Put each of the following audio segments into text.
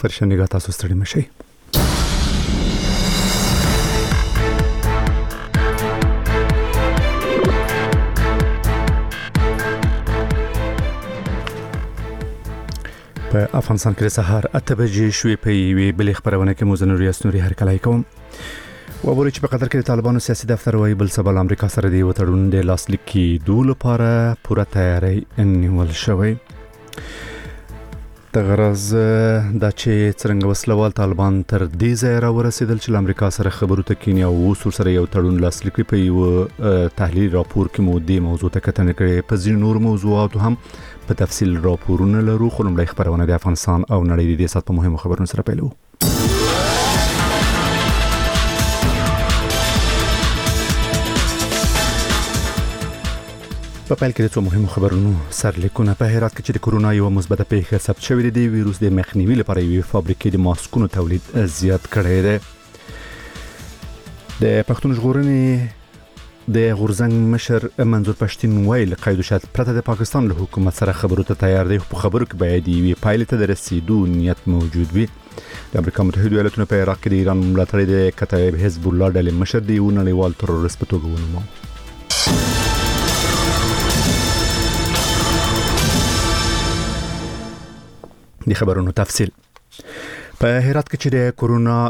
فرشنګا تاسو ستړي مشي. په افغانستان کې سهار 8 بجې شوې په یوې بلې خبرونه کې موزه نوري اسنوري هرکلای کوم. وبوري چې په قطر کې د طالبانو سیاسي دفتر وايي بل سبا امریکا سره دی وتړون د لاسلیک کېدو لپاره پوره تیاری نیول شوی. د غرض د چې څنګه وسلوال طالبان تر دې ځای را ورسېدل چې امریکا سره خبرو ته کینیا او سره یو تړون لاسلیک په یو تحلیل راپور کې مو د موضوع ته کتنه کړې په ځینو نور موضوعاتو هم په تفصیل راپورونه لرو. خو لمړی خبرونه د افغانستان او نړۍ د سات په مهمو خبرونو سره پیلو. په پیل کې د څو مهمو خبرونو سرلیکونه. په هرات کې چې د کورونا یو مثبته پیښه ثبت شوې ده، د ویروس د مخنیوي لپاره یوې فابریکې د ماسکونو تولید زیات کړی دی. د پښتون ژغورنې د غورزنګ مشر منظور پښتين ویل قید شرط پرته د پاکستان له حکومت سره خبرو ته تیار دی. په خبرو کې باید یوې پایلې ته د رسیدو نیت موجود وي. د امریکا متحده ایالاتونو په عراق کې د ایران ملاتړ د کتایب حزب الله ډلې مشر دی او نړیوال تروریست په توګه ونومو. د خبرونو تفصیل. په هرات کې چې د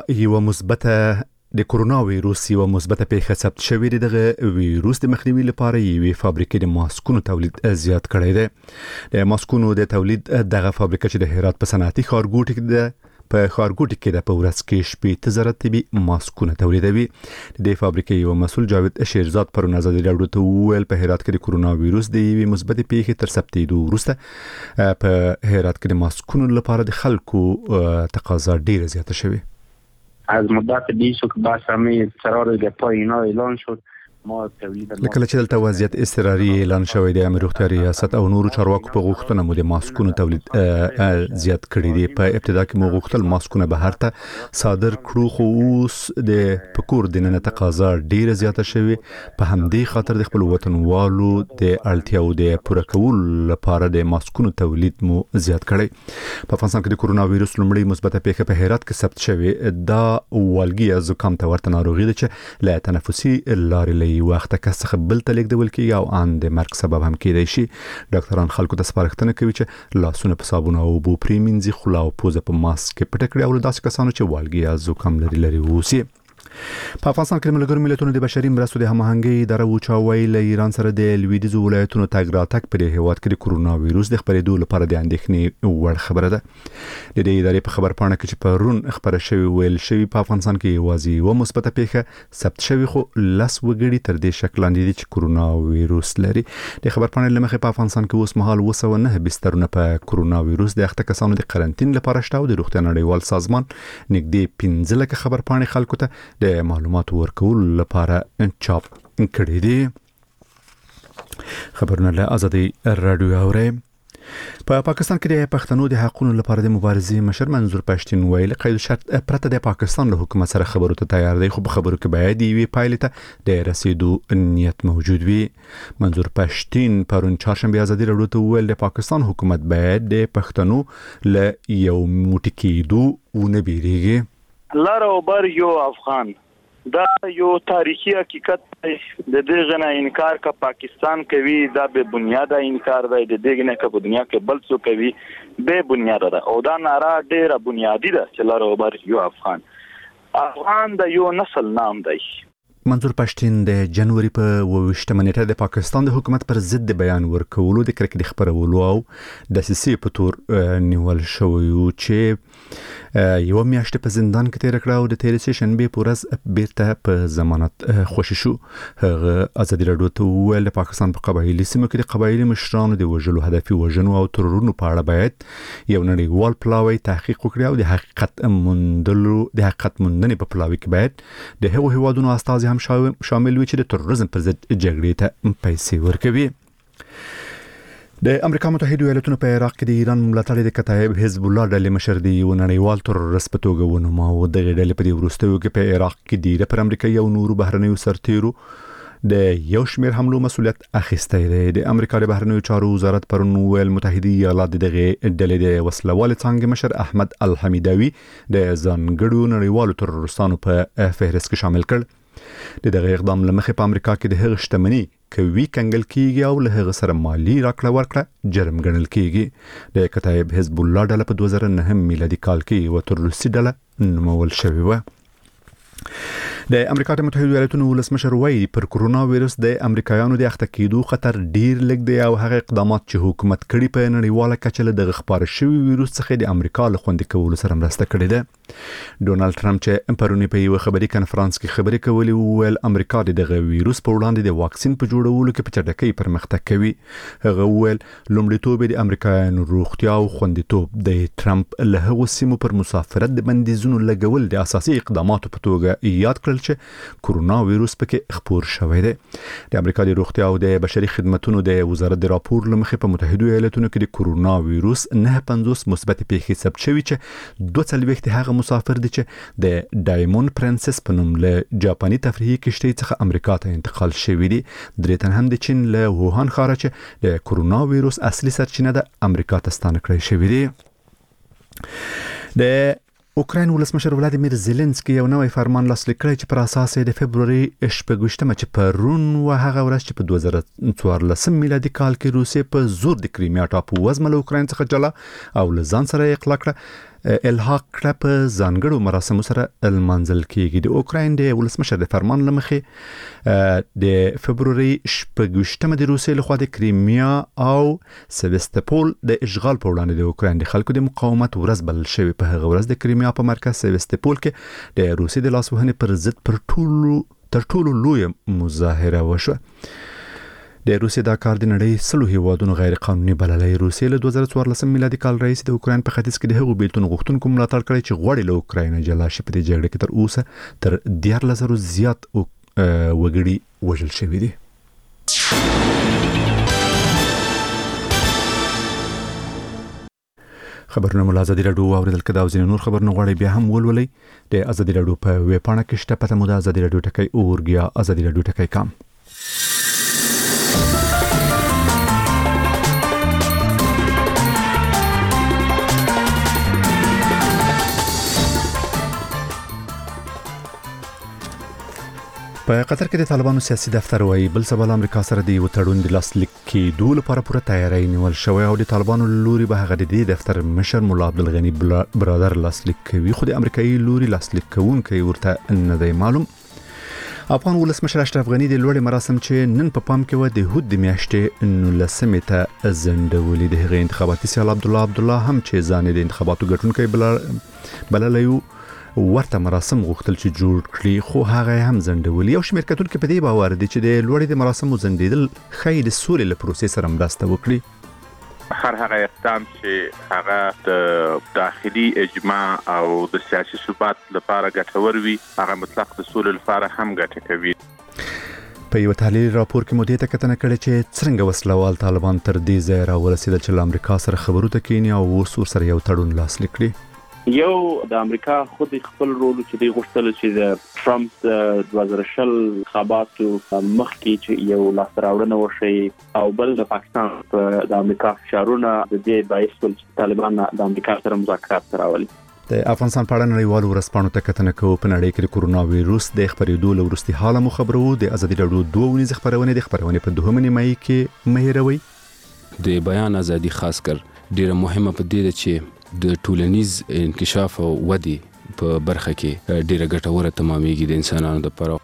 کورونا ویروس یو مثبته پیښه ثبت شوې ده، د ویروس د مخنیوي لپاره یوې فابریکې د ماسکونو تولید زیات کړی دی. د ماسکونو د تولید دغه فابریکه چې د هرات په صنعتي ښارګوټي کې په ښارګوټي کې د پورس کې شپې زره طبي ماسکونه تولیدوي. د فابریکې یو مسول جاوید شیرزاد پرون ازادي راډیو ته ویل په هرات کې د کورونا ویروس د یوې مثبتې پیښې تر ثبتېدو وروسته په هرات کې د ماسکونو لپاره د خلکو تقاضا ډیره زیاته شوه. از مدت 20 که بس همه قرار د پایینا اعلان شد ما تولید لکه چې دلته وضعیت اضطراري اعلان شوی دی، امر روغتیا ریاست او نورو چارواکو په غوښتنه مو د ماسکونو تولید زیات کړی دی. په ابتدا کې مو غوښتل ماسکونه بهر ته صادر کړو، خو اوس د پکور د نن تقاضا ډیره زیاته شوی. په همدې خاطر د خپل وطنوالو د اړتیاو د پوره کولو لپاره د ماسکونو تولید مو زیات کړی. په افغانستان کې د کورونا ویروس لومړی مثبته پیښه په هرات کې ثبت شوی. دا والګي زکام ته ورته ناروغي ده چې له تنفسي لارې وخت کس څخه بل ته لیږدول کیږي او ان د مرګ سبب هم کېدای شي. ډاکټران خلکو ته سپارښتنه کوي چې لاسونه په صابون او اوبو پریمنځي، خوله او پوزه په ماسک کې پټ کړي او داسې کسانو چې والګي یا زکام لري اوسي. په افغانستان کې د ملګرو ملتونو د بشري مرستو د هماهنګۍ اداره وچاوي له ایران سره د لویدیځ ولایتونو تګ راتګ په هیواد کې د کورونا ویروس د خپرېدو لپاره د اندېښنې وړ خبره ده. د دې ادارې په خبرپاڼه کې چې پرون خبره شوی ویل شوی په افغانستان کې یوازې یو مثبته پیښه ثبت شوی، خو لس وګړي تر دې شکل لاندې دي چې کورونا ویروس لري. د خبرپاڼې لمخې په افغانستان کې اوس مهال 209 بسترونه په کورونا ویروس د اخته کسانو د قرنټین لپاره شته او د روغتیا نړیوال سازمان نږدې 15 لکه خبرپاڼې خلکو ته د معلوماتو ورکول لپاره چاپ کړي دي. خبرونه له ازادي راډیو اوري. په پاکستان کې د پښتنو د حقوقو لپاره د مبارزې مشر منظور پښتين ویل قید شرط پرته د پاکستان له حکومت سره خبرو ته تیار دی، خو په خبرو کې باید یوې پایلې ته د رسیدو نیت موجود وي. منظور پښتين پرون چهارشنبه ازادي راډیو ته ویل د پاکستان حکومت باید د پښتنو له یو موټی کېدو ونه بیریږي. لار او بر یو افغان دا یو تاریخي حقیقت دی. د دې غنه انکار کا پاکستان کوي دا به بنیاده انکار دی. د دې غنه کا په دنیا کې بل څه کوي به بنیاده ده او دا ناره ډیره بنیادی ده چې لار او بر یو افغان. افغان د یو نسل نام دی. منظور پښتين د جنوري په 28 نیټه د پاکستان د حکومت پر ضد د بیان ورکولو د کرکټ خبرولو او د سیاسي په تور نیول شوی چې یو میاشت په زندان کې تیر کړه او د تیر شنبه پورز بیرته په ضمانت خوشی شو. هغه ازادي راډیو ته ویل پاکستان په قبایلی سیمو کې د قبایلی مشرانو د وژلو هدفي وژنو او ترورونو په اړه باید یو نړیوال پلاوی تحقیق وکړي او د حقیقت موندنې په پلاوی کې باید د هغو هیوادونو استازي هم شامل وي چې د تروریزم پر ضد جګړې ته پیسې ورکوي. د امریکا متحده ایالاتونو په عراق کې د ایران ملاتړ د کتایب حزب الله ډلې مشر دی او نړیوال تروریست په توګه ونومو. د ډلې په وروستیو کې په عراق کې د پر امریکا یو نور بهرنیو سرتیرو د یو شمېر حملو مسؤلیت اخیستی دی. د امریکا د بهرنیو چارو وزارت پرون ویل متحده ایالات دغه ډلې د وسلوال څنګه مشر احمد الحمیدوي د ځانګړو نړیوالو ترورستانو په فهرست کې شامل کړ. دغه اقدام لمخې په امریکا کې د هغه شتمنۍ کوي کنګل کیږي او له هغه سره مالی راکړه ورکړه جرم ګڼل کیږي. د کتایب حزب الله ډله په 2009 میلادي کال کې و تروریستي ډله نومول شوې و. د امریکا د متحده ایالاتونو ولسمشر وایي پر کرونا وایرس د امریکایانو د اخته کېدو خطر ډیر لږ دی او هغه اقدامات چې حکومت کړي په نړیواله کچه له دغه خبره شوی وایرس څخه د امریکا له خوندي کولو سره مرسته کړې ده. ډونالد ټرمپ چې پرونی په یو خبري کانفرنس کې خبرې کولې ویل امریکا دغه وایرس په وړاندې د واکسین په جوړولو کې په چټکۍ پرمختګ کوي. هغه ویل لومړیتوب د امریکایانو روغتیا او خوندیتوب د ټرمپ له هغو سیمو پر مسافرت د بندیزونو لګول د اساسي اقداماتو په توګه یاد کړل چې کرونا وایرس پکې خپور شوی دی. د امریکا د روغتیا او د بشري خدماتو د وزارت د راپور لمخې په متحده ایالاتونو کې د کرونا وایرس 950 مثبت پیښې ثبت شوي چې 42 هغه مسافر دي چې د ډایموند پرنسس په نوم له جاپاني تفریحي کشتۍ څخه امریکا ته انتقال شوي دي. درې تن هم د چین له ووهان ښار چې د کرونا وایرس اصلي سرچینه د امریکا ته ستانه کړی شوی دی. د اوکراین ولسمشر ولادیمیر زيلنسکي یو نوی فرمان لاسلیک کړی چې پر اساس د فبروري 28 چې پرون و هغه ورځ چې په 2014 میلادي کال کې روسیه په زور د کریمیا ټاپو وزمه له اوکراین څخه جلا او له ځان سره اقلا کړه الحاق کړه په ځانګړو مراسمو سره المنزل کېږي. د اوکراین د ولسمشر د فرمان لمخې د فبروري 28 د روسیې لخوا د کریمیا او سیوستوپول د اشغال په وړاندې د اوکراین د خلکو د مقاومت ورځ بلل شوې. په هغه ورځ د کریمیا په مرکز سیوستوپول کې د روسیې د لاسوهنې پر ضد تر ټولو لوی مظاهره وشوه. د روسیې دا کار د نړۍ سلو هیوادونو غیر قانوني بللی. روسیې له 2014 میلادي کال راهیسې د اوکراین په ختیځ کې د هغو بیلتون غوښتونکو ملاتړ کړی چې غواړي له اوکراین جلا شي. په دې جګړه کې تر اوسه تر 14,000 زیات وګړي وژل شوي دي. خبرونه مو له ازادي راډیو اوریدل کده او ځینې نور خبرونه غواړئ بیا هم ولولئ د ازادي راډیو په ویب پاڼه کې شته. پته مو د ازادي راډیو ټکی اورګیا ازادي راډیو ټکی کام. په قطر کې د طالبانو سیاسي دفتر وایي بل سبا له امریکا سره د یو تړون د لاسلیک کېدو لپاره پوره تیاری نیول شوی او د طالبانو لوري به هغه د دې دفتر مشر مولا عبدالغني برادر لاسلیک کوي، خو د امریکایي لوري لاسلیک کوونکی ورته نه دی معلوم. افغان ولسمشر اشرف غني د لوړ مراسم چې نن په پام کې و د هود د میاشتې 19 ته زندولې. د هغې انتخاباتي سیال عبدالله هم چې ځان د انتخاباتو ګټونکی بللی ورته مراسم غوښتل چې جوړ کړي، خو هغه هم زندولي. یو شمېر کتونکي په دې باور دي چې د لوړې د مراسمو زندیدل ښایي د سولې له پروسې سره مرسته وکړي. هر هغه اقدام چې هغه د داخلي اجماع او د سیاسي ثبات لپاره ګټور وي هغه مطلق د سولې لپاره هم ګټه کوي. په یو تحلیل راپور کې مو دې ته کتنه کړې چې څنګه وسلوال طالبان تر دې ځای راورسېدل چې له امریکا سره خبرو ته کېني او اوس ورسره یو تړون لاسلیک کړي. یو د امریکا خود خپل رول چې دی غوښتل چې د ټرمپ د 2020 انتخاباتو مخکې چې یو لاسراوړنه وشي او بل د پاکستان د امریکا فشارونه د دې باعث چې طالبان د امریکا سره مذاکرات راولي. د افغانستان په اړه نړیوالو ورځپاڼو ته کتنه کوو. په نړۍ کې د کرونا وایرس د خپرېدو له وروستي حاله مو خبرو. د ازادي راډیو 2 ونیز خبرونه په 2 نیمایي کې مهیروي. د بیان ازادي خاص کر ډیره مهمه په دې ده چې د ټولنیز انکشاف او ودی په برخه کې ډیره ګټوره تمامېږي د انسانانو لپاره.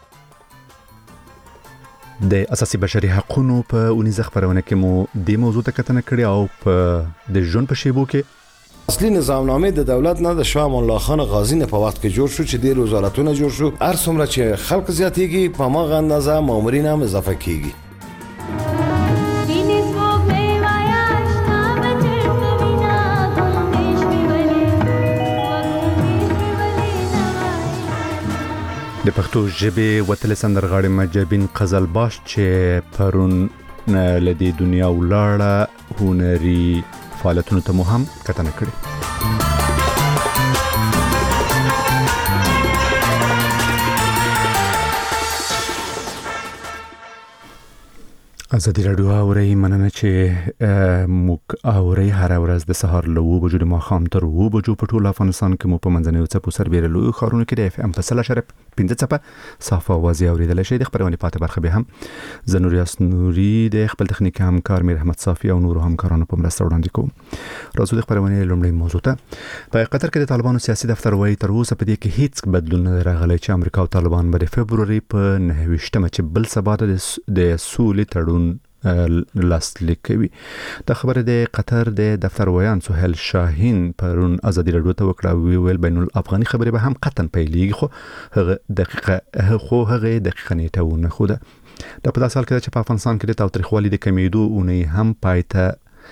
د اساسي بشري حقوقو په ونیز خبرونه کې مو د موضوع ته کتنه کړې او په د ژوند په شیبو کې اصلي نظامنامه د دولت نه د شاه الله خان غازی نه په وخت کې جوړ شو چې د وزارتونو جوړ شو. هر څومره چې خلک زیاتېږي په ماغه اندازه مامورین هم اضافه کیږي. د پښتو ژبې وتل سندرغاړي مجبین قزلباش چې پرون لدی دنیا ولاړه هنري فعالیتونو ته مو هم کتنه کړې. ازادي راډیو اوري مننه چې موږ اوري هر ورځ د سهار له 9 بجو د ماښام تر 9 بجو په ټول افغانستان کې مو په منځنیو څپو سربېره لوی خارونه کې د اف ام په 0.15 څپه صافه اوازې اوریدل شي. د خبرونه پاتې برخه به هم زنوریاس نوري د خپل تخنیکی همکار میر احمد صافي او نور همکارانو په مرسته وړاندې کوم. راځو د خبرونه لومړی موضوع ته. په قطر کې د طالبانو سیاسي دفتر وايي تر اوسه په دې کې هیڅ بدلون نه راغلی چې امریکا او طالبان به د فبروري په 29مه چې بل سبا د سولې تړون لاسلیک کوي. د خبره د قطر د دفتر ویان سهیل شاهین پرون ازادي راډیو ته وکړه ویل بین الافغاني خبره به هم قطن پیلېږي خو هغه دقیقه نیټه ونه خوده. د په داسې حال کې چې په افغانستان کې د تاوتریخوالي د کمیدو اونۍ هم پایته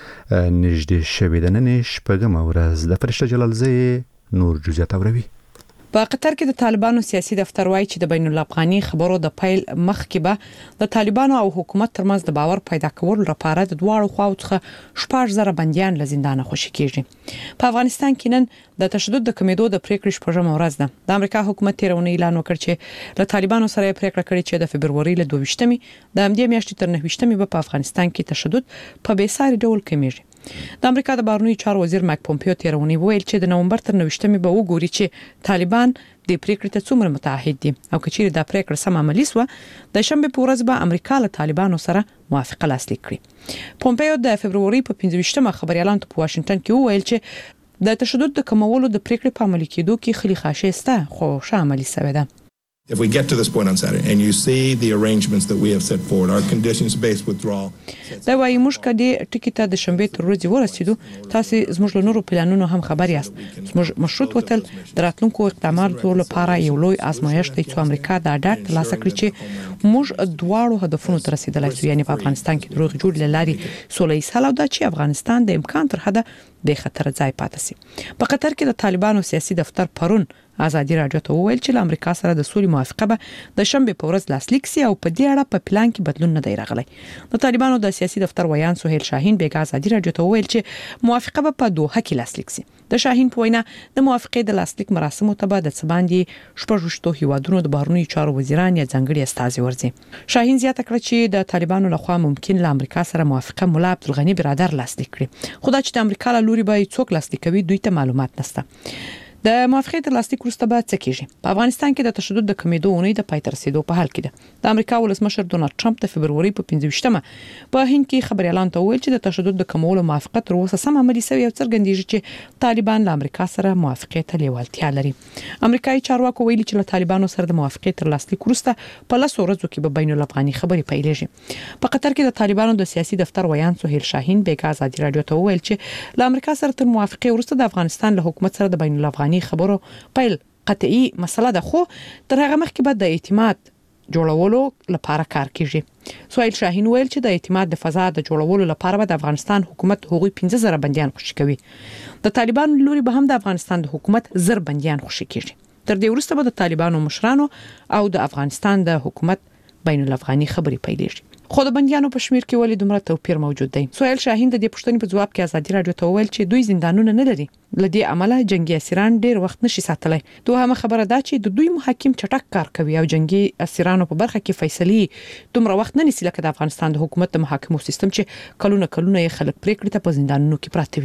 نږدې شوې ده. نن شپږمه ورځ د فرشته جلالزی نور جزئیات اوروي. په قطر کې د طالبانو سیاسي دفتر وايي چې د بین الافغاني خبرو د پیل مخکې به د طالبانو او حکومت ترمنځ د باور پیدا کولو لپاره د دواړو خواو څخه 14,000 بنديان له زندانه خوشي کیږي. په افغانستان کې نن د تشدد د کمیدو د پریکړې شپږمه ورځ ده. د امریکا حکومت تیرونه اعلان وکړ چې له طالبانو سره پریکړه کړې چې د فبروري له 22مې د همدې میاشتې تر 29مې په افغانستان کې تشدد په بیساري ډول کمیږي. د امریکا د بهرنیو چارو وزیر مایک پومپیو تیرونی ویل چې د نومبر تر 29مې به وګوري چې طالبان د پریکړې ته څومره متعهد دي او کچېر دا پریکړه سم عملی سو د شنبه په ورځ به امریکا له طالبانو سره موافقه لاسلیک کړي. پومپیو د فبروري په 25مه خبريالانو ته په واشنگټن کې وویل چې د تشدد د کمولو د پریکړې په عملي کېدو کې خلی خاشه سته خو ښه عملی شوی ده. If we get to this point on Saturday and you see the arrangements that we have set forward, our conditions-based withdrawal. دا وايي موږ کدي ټکی ته د شنبه تر ورځې ورسېدو تاسو زموږ له نورو پلانونو هم خبر یاست. زموږ مشروط وتل دراتلونکو اقداماتو لپاره یو لوی آزمایښت دی چې امریکا دا ډاټ ترلاسه کړي چې موږ دواړو هدفونو ته رسیدلای شو، یعنی په افغانستان کې دروغ جوړ لاري سولې سره دا چې افغانستان د امکان تر حده د خطر ځای پاتې سي. په قطر کې د طالبانو سیاسي دفتر پرون ازادي راډیو ته وویل چې امریکا سره د سولې موافقه به د شنبه په ورځ لاسلیک سي او په دې اړه په پلان کې بدلون نه دی راغلی. د طالبانو د سیاسي دفتر ویان سهیل شاهین بیګا ازادي راډیو ته وویل چې موافقه به په دوحه کې لاسلیک سي. د شاهین په وینا د موافقې د لاسلیک مراسمو ته به د څباندې شپږشتو هیوادونو د بهرنیو چارو وزیران یا ځانګړي استازي ورځي. شاهین زیاته کړه چې د طالبانو لخوا ممکن له امریکا سره موافقه مولا عبدالغنی برادر لاسلیک کړي، خو دا چې د امریکا له لوري به څوک لاسلیک کوي دوی ته معلومات نشته. د موافقې تر لاسلیک وروسته به څه کیږي؟ په افغانستان کې د تشدد د کمیدو اونۍ د پای ته رسیدو په حال کې ده. د امریکا ولسمشر ډونالد ټرمپ د فبروري په 25مه په هند کې خبريالانو ته وویل چې د تشدد د کمولو موافقه تر اوسه سم عملي شوی او څرګندېږي چې طالبان له امریکا سره موافقې ته لیوالتیا لري. امریکایي چارواکو ویلي چې له طالبانو سره د موافقې تر لاسلیک وروسته په لاسو ورځو کې به بین الافغاني خبرې پیلېږي. په قطر کې د طالبانو د سیاسي دفتر ویان سهیل شاهین بیګا ازادي راډیو ته وویل چې له امریکا سره تر موافقې وروسته د افغانستان له حکومت سره د بین الافغاني خبرو پیل قطعي مسله ده، خو تر هغه مخکې به د اعتماد جوړولو لپاره کار کیږي. سهیل شاهین ویل چې د اعتماد د فضا د جوړولو لپاره به د افغانستان حکومت هغوی 15,000 بنديان خوشي کوي. د طالبانو لوري به هم د افغانستان د حکومت 1000 بنديان خوشي کیږي. تر دې وروسته به د طالبانو مشرانو او د افغانستان د حکومت بین الافغاني خبرې پیلېږي. خو د بنديانو په شمیر کې ولې دومره توپیر موجود دی؟ سهیل شاهین د دې پوښتنې په جواب کې ازادي راډیو ته وویل چې دوی زندانونه نه لري، لدې عمله جنگي اسیران ډیر وخت نشي ساتلای. دوه خبره ده چې د دوی محاکم چټک کار کوي او جنگي اسیرانو په برخه کې فیصله دومره وخت نه نیسي لکه د افغانستان د حکومت د محاکمو سیستم چې کلونه یې خلک پریکړې ته په زندانونو کې پراته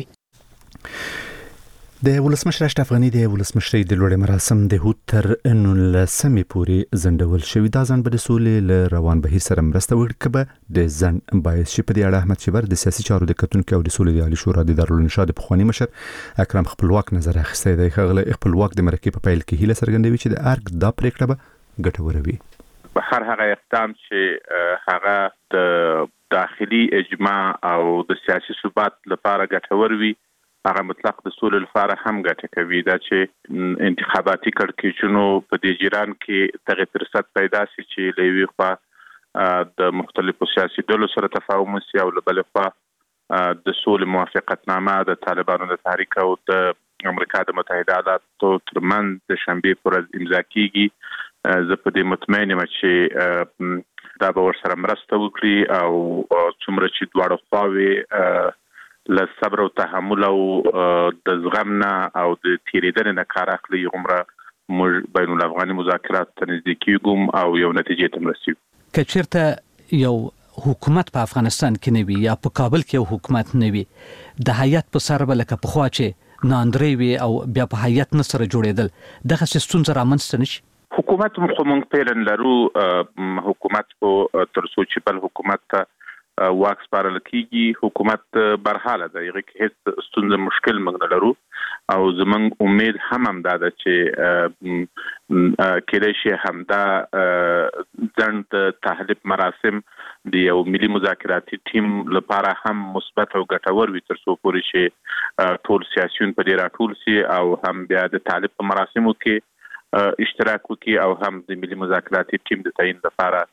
وي. د ولسمشر اشرف غنی د ولسمشرۍ د لوړ مراسم د هوت تر 19 پورې زندول شوی. دا ځان به د سولې له روان بهیر سره مرسته وکړي به د ځن باعث شي. په دې اړه احمد شبر د سیاسي چارو د کتونکو او د سولې د عالی شورا د دارالانشا د پخوانی مشر اکرم خپلواک نظر اخیستی دی. خغله خپلواک د مرکې په پیل کې هیله څرګندوي چې د ارګ دا پریکړه به ګټوره وي. هر هغه اقدام چې هغه د داخلي اجماع او د سیاسي ثبات لپاره ګټور وي هغه مطلق د سولې لپاره هم ګټه کوي. دا چې انتخاباتي کړکېچونو په دې جریان کې دغه فرصت پیدا شي چې له یوې خوا د مختلفو سیاسي ډلو سره تفاهم وشي او له بلې خوا د سولې موافقتنامه د طالبانو د تحریک او د امریکا د متحده ایالاتو ترمنځ د شنبې پر ورځ امضا کیږي. زه په دې مطمئن یم چې دا به ورسره مرسته وکړي او څومره چې دواړه خواوې له صبر او تحمل او د زغم نه او د تیریدنې نه کار اخلي عمره موږ بین الافغاني مذاکرات ته نږدې کیږو او یو نتیجې ته رسیږو. که چیرته یو حکومت په افغانستان کې نه وي یا په کابل کې یو حکومت نه وي د هیئت په سر به لکه پخوا چې ناندري وي او بیا په هیئت نه سره جوړېدل دغه ستونزه رامنځته نشي. حکومت خو موږ پیرن لرو حکومت کو تر څو چې بل حکومت ته واک سپارل کیږي حکومت برحاله ده یغه هیڅ ستونزه مشکل موږ لرو او زمونږ امید هم دا ده چې کله شي همدا ځند تحلیف مراسم د یو ملي مذاکراتي ټیم لپاره هم مثبت او ګټور وي تر څو پورې شي ټول سیاسيون په دې راټول سي او هم بیا د تحلیف مراسمو کې اشتراک وکړي او هم د ملي مذاکراتي ټیم د تعین لپاره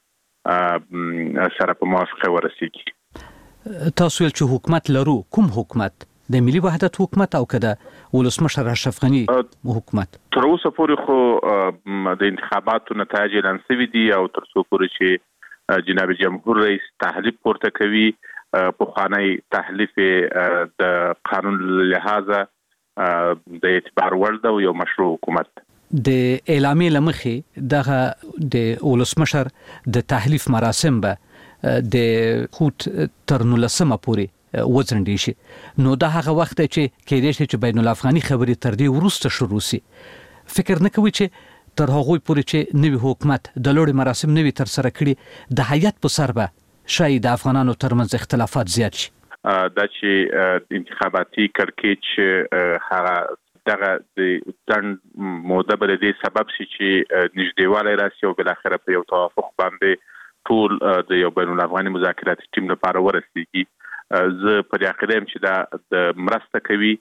سره په موافقه ورسیږي. تاسو ول چې حکومت لرو کوم حکومت د ملي وحدت حکومت او کده ولسمشر اشرف غنی حکومت تر اوسه پورې خو د انتخاباتو نتایج اعلان شوي دي او تر څو پورې چې جناب جمهور رئیس تحلیف پورته کوي په خوانی تحلیف د قانون لحاظه د اعتبار وړ ده یو مشروع حکومت د اعلامیې لمخې دغه د ولسمشر د تحلیف مراسم به د خوت تر 19 پورې وځنډي شي نو دا هغه وخت چې کېدې شي چې بین الافغاني خبرې تر دې وروسته شروع شي. فکر نه کوي چې تر هغه پورې چې نوی حکومت د لوړ مراسم نوی تر سره کړي د هیئت په سر به شاید د افغانانو ترمنځ اختلافات زیات شي. دا چې انتخاباتي کړکېچ هغه دغه د ځن موده بل دې سبب شي چې نږدېوالی راشي او بل اخر په یو توافق باندې ټول د یو بین الافغاني مذاکراتي ټیم لپاره ورسیږي. زه په دې عقیده یم چې دا د مرسته کوي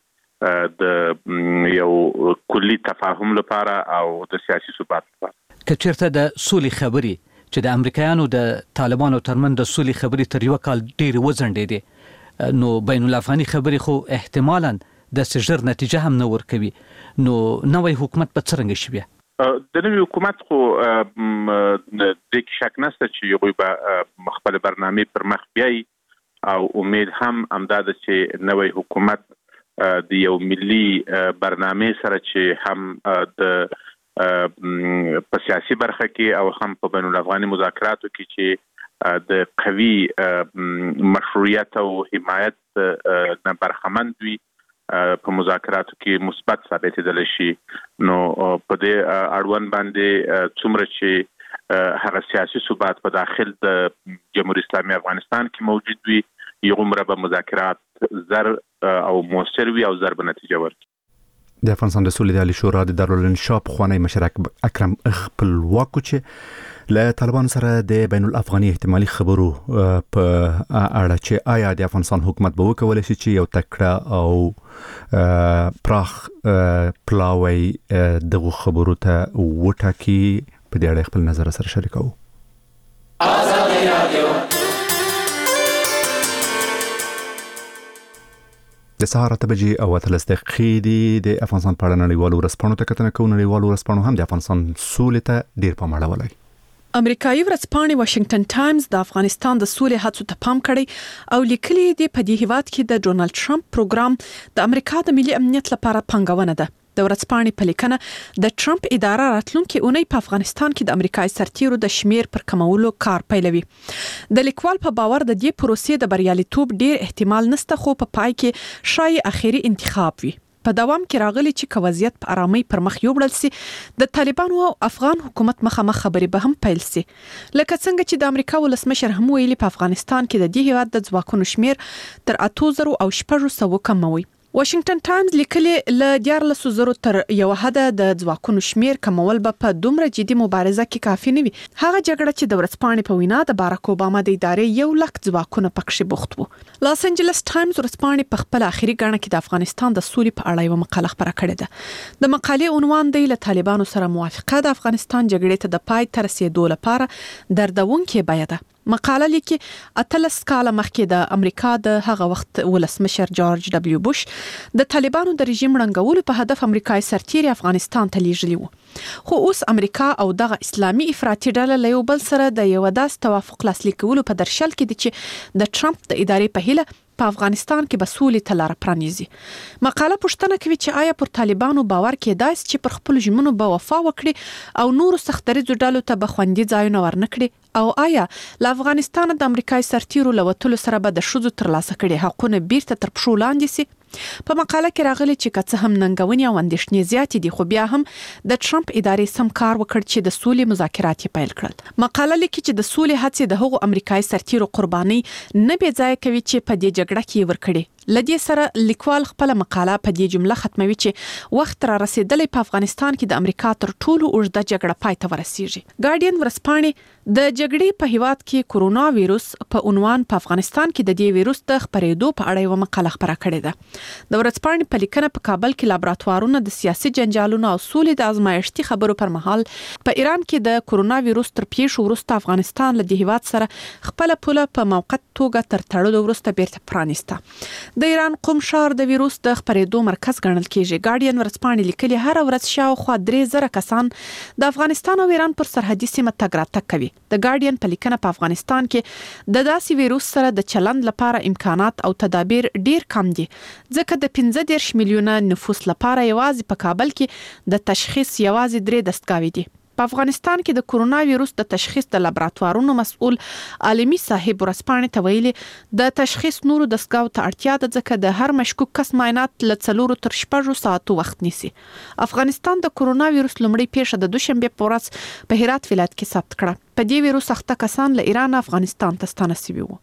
د یو کلی تفاهم لپاره او د سیاسي ثبات لپاره. کچرته د سولې خبرې چې د امریکایانو د طالبانو ترمن د سولې خبرې تر یو کال ډیر وځنډېدې نو بین الافغاني خبرې خو احتمالاً د سجر نتیجه هم نه ورکوي نو نوې حکومت په څرنګه شي بیا د نوې حکومت خو د شک نشته چې یو به خپل برنامه پر مخ بیاي او امید هم امداد چې نوې حکومت د یو ملي برنامه سره چې هم د په سیاسي برخه کې او هم په بین الافغاني مذاکراتو کې چې د قوي مشروعیت او حمایت نه برخمن وي په مذاکراتو کې مثبت ثابتېدل شي نو په دې اړوند باندې څومره چې هغه سیاسي ثبات په داخل د جمهوریت اسلامي افغانستان کې موجود وي یو عمره به مذاکرات زر او موثر وي او زر به نتیجه ورکړي. د افغانستان د سولې د عالی شورا د دارالانشاب خوانی مشرک اکرم خپلواکو چې له طالبانو سره د بین الافغاني احتمالي خبرو په اړه چې آیا د افغانستان حکومت به وکولای شي چې یو تکړه او پراخ پلاوی دغه خبرو ته وټاکي په دې اړه خپل نظر سره شریکو. آزادي رادیو د سهار 8 بجې او 13 دقیقې د افغانستان په اړه نړیوالو ورځپاڼو ته کتنه کوو. نړیوالو ورځپاڼو هم د افغانستان سولې ته ډیر پام اړولی. امریکایي ورځپاڼې واشنگټن ټایمز د افغانستان د سولې هڅو ته پام کړی او لیکلي دی په دې هیواد کې د ډونالد ټرمپ پروګرام د امریکا د ملي امنیت لپاره پنګونه ده. د ورځپاڼې په لیکنه د ټرمپ اداره راتلونکي اونۍ په افغانستان کې د امریکایي سرتیرو د شمیر پر کمولو کار پیلوي. د لیکوال په باور د دې پروسې د بریالیتوب ډیر احتمال نشته خو په پای کې شای اخیری انتخاب وي. په دوام کې راغلي چې وضعیت په آرامۍ پر مخ یوړل سي د طالبانو او افغان حکومت مخامخ خبرې به هم پیل سي لکه څنګه چې د امریکا ولسمشر هم ویلي په افغانستان کې د دې هیواد د ځواکونو شمیر تر 8000 او 600 کموي. واشنگټن ټایمز لیکلي ل 14,000 تر یو حد د ځواکونو شمیر کمول به په دومره جدي مبارزه کې کافي نه وي. هغه جګړه چې د ورځپاڼې په وینا د باراک اوباما د ادارې 1 لک ځواکونه پکښې بوخت وو. لاس انجلس ټایمز ورځپاڼې په خپل اخیری غاڼه کې د افغانستان د سولې په اړه یو مقاله خبره کړې ده. د مقالې عنوان دی له طالبانو سره موافقه د افغانستان جګړې ته د پای تر رسیدو لپاره دردونکې بیه ده. مقاله لیکي 18 کال مخکې د امریکا د هغه وخت ولسمشر جورج دبليو بوش د طالبانو د رژیم ړنګولو په هدف امریکایي سرتیري افغانستان ته لیږلي وو. خو اوس امریکا او دغه اسلامي افراطي ډله له یو بل سره د یو داس توافق لاسلیک کولو په درشل کې دي چې د ټرمپ د ادارې په هیله په افغانستان کې به سولې ته لار پرانیزي. مقاله پوښتنه کوي چې آیا پر طالبانو باور کېدای چې پر خپل ژمنو به وفا وکړي او نور سختريزو ډلو ته به خوندي ځایونه ورنکړي او آیا له افغانستان د امریکای سرتیرو لوتلو سره به د شذو ترلاسه کړي حقونه بیرته تر پښو لاندې سي. په مقاله کې راغلي چې کڅه هم ننګونی او اندېښنې زیاتې دي خو بیا هم د ټرمپ ادارې سم کار وکړ چې د سولې مذاکرات پیل کړل. مقاله لیکي چې د سولې هڅې د هغو امریکایي سرتیرو قرباني نه بې ځای کوي چې په دې جګړه کې ورکړي. لدې سره لیکوال خپل مقاله په دې جمله ختموي چې وخت را رسیدلې په افغانستان کې د امریکا تر ټولو اوږده جګړه پای ته ورسیږي. ګارډین ورځپاڼې د جګړې په هیواد کې کورونا وایروس په عنوان په افغانستان کې د دې وایروس د خپرېدو په اړه یو مقاله خبره کړې ده. د ورځپاڼې په لیکنه په کابل کې لابراتوارونه د سیاسي جنجالونو او سولې د ازمایښتي خبرو پر مهال په ایران کې د کورونا وایروس تر پیښو وروسته افغانستان له دې هیواد سره خپل پوله په موقت توګه تر تړلو وروسته بیرته پرانیسته. د ایران قم ښار د وایروس د خپرېدو مرکز ګڼل کېږي. ګارډین ورځپاڼې لیکلي هر ورځ شاوخوا 3000 کسان د افغانستان او ایران پر سرحدي سیمه تګ راتګ کوي. د ګارډین په لیکنه په افغانستان کې د داسې وایروس سره د چلند لپاره امکانات او تدابیر ډیر کم دي ځکه د 15 میلیونه نفوس لپاره یوازې په کابل کې د تشخیص یوازې 3 دستګاوې دي. په افغانستان کې د کورونا وایروس د تشخیص د لابراتوارونو مسؤل عالمي صاحب ورځپاڼې ته ویلي د تشخیص نورو دستګاو ته اړتیا ده ځکه د هر مشکوک کس معاینات له 4 تر 6 ساعتو وخت نیسي. افغانستان د کورونا وایروس لومړی پیښه د دوشنبه په ورځ په هرات ولایت کې ثبت کړه. په دې وایروس اخته کسان له ایران افغانستان ته ستانه شوي وو.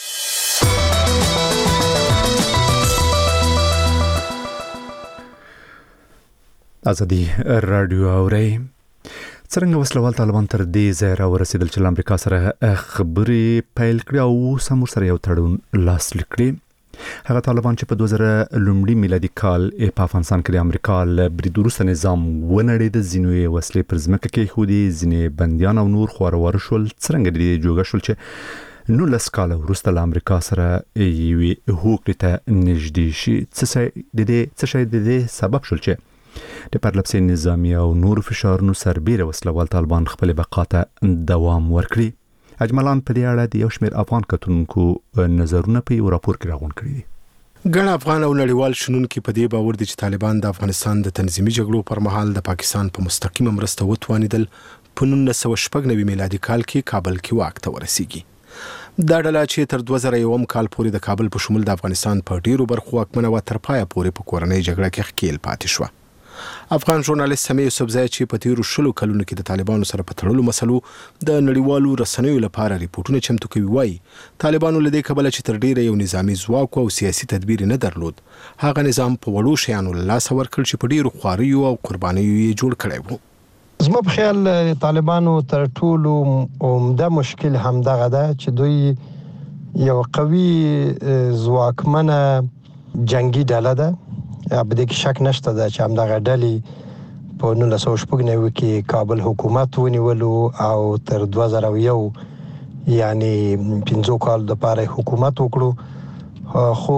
ازادي رادیو اوري څنګه وسلوال طالبان تر دې ځای را ورسېدل چې امریکا سره خبرې پیل کړې او سمور سره یو تړون لاسلیک کړی. هغه طالبان چې په 2000 میلادي کال په افغانستان کې د امریکا له برید وروسته نظام ونړېد ځینې وسلې پر ځمکه کې خودي ځینې بنديان او نور خوارور شول څنګه دې جوړ شول چې 19 کال وروسته له امریکا سره یوې هوکړې ته نږدې شي. څه شي د دې سبب شول چې د پرلپسې نظامی او نور فشارونو سربېره وسلوال طالبان خپل بقا ته دوام ورکړي. اجملان په دې اړه د یو شمېر افغان کتونکو نظرونه په یو راپور کې راغونډ کړي دي. ګڼ افغان او نړیوال شنونکي په دې باور دي چې طالبان د افغانستان د تنظیمي جګړو پر مهال د پاکستان په مستقیمه مرسته وتوانیدل په 1996 میلادي کال کې کابل کې واک ته ورسیږي. دا ډله چې تر 2001 کال پورې د کابل په شمول د افغانستان په ډیرو برخو واکمنه و تر پایه پورې په کورنۍ جګړه کې ښکیل پاتې شو. افغان ژورنالیست سمیع یوسفزای چې په تیرو 10 کلونو کې د طالبانو سره په تړلو مسلو د نړیوالو رسنیو لپاره ریپورتونه چمتو کوي وایي طالبانو له دې کبله چې تر ډیره یو نظامی ځواک او سیاسي تدبیر نه درلود هغه نظام په وړو شیانو له لاسه ورکړ چې په ډیرو خواریو او قربانیو یې جوړ کړی وو. زما په خیال طالبانو تر ټولو عمده مشکل همدغه ده چې دوی یو قوي ځواکمنه جنگي ډله ده. په دې کې شک نشته ده چې همدغه ډلې په 1996 کې کابل حکومت ونیولو او تر 2001 یعنی 15 کال لپاره حکومت وکړو خو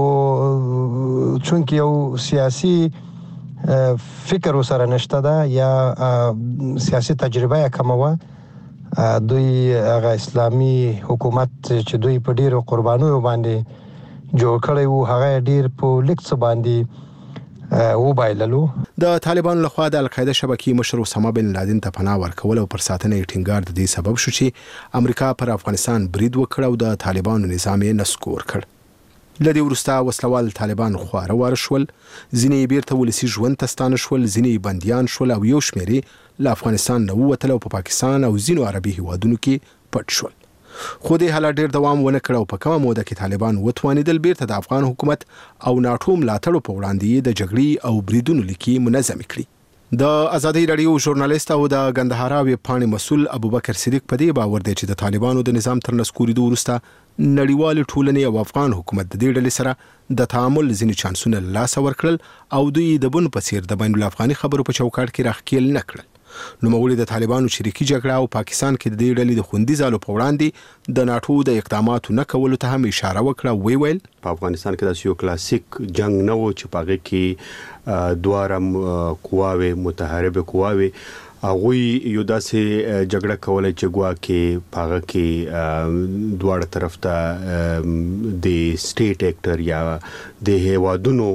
چونکه یو سیاسي فکر وسره نشته ده یا سیاسي تجربه یې کمه وه دوی هغه اسلامي حکومت چې دوی په ډیرو قربانیو باندې جوړ کړی وو هغه ډیر په لیکس باندې وبایللو. د طالبانو لخوا د القاعده شبکې مشر اسامه بن لادن ته پناه ورکول او پر ساتنه یې ټینګار د دې سبب شو چې امریکا پر افغانستان برید وکړ او د طالبانو نظام یې نسکور کړ. لدې وروسته وسلوال طالبان خواره وار شول ځینې بیرته ولسی ژوند ته ستانه شول ځینې بنديان شول او یو شمېرې له افغانستان نه ووتل او په پاکستان او ځینو عربي هیوادونو کې پټ شول. خو دې حالت ډیر دوام ونه کړ او په کومه موده کې طالبان وتوانیدل بیرته د افغان حکومت او ناټو ملاتړو په وړاندې د جګړې او بریدونو لیکي منظم کړي. د ازادي رادیو ژورنالیست او د ګندهارا ویبپاڼې مسؤل ابوبکر صدیق په دې باور دی چې د طالبانو د نظام تر نسکورېدو وروسته نړیوال ټولنې او افغان حکومت د دې ډلې سره د تعامل ځینې چانسونه له لاسه ورکړل او دوی د بن په څیر د بین الافغاني خبرو په چوکاټ کې راښکیل نه کړل. نوموړي د طالبانو شریکي جګړه او پاکستان کې د دې ډلې د خوندي ځالو په وړاندې د ناټو د اقداماتو نه کولو ته هم اشاره وکړه. ویل په افغانستان کې د یو کلاسیک جنگ نه و چې پاګه کې دواره قواوې متحاربه قواوې هغه یو داسې جګړه کولای چې ګواکې پاغه کې دواړه طرف ته د سټیټ اکټر یا د هیوادونو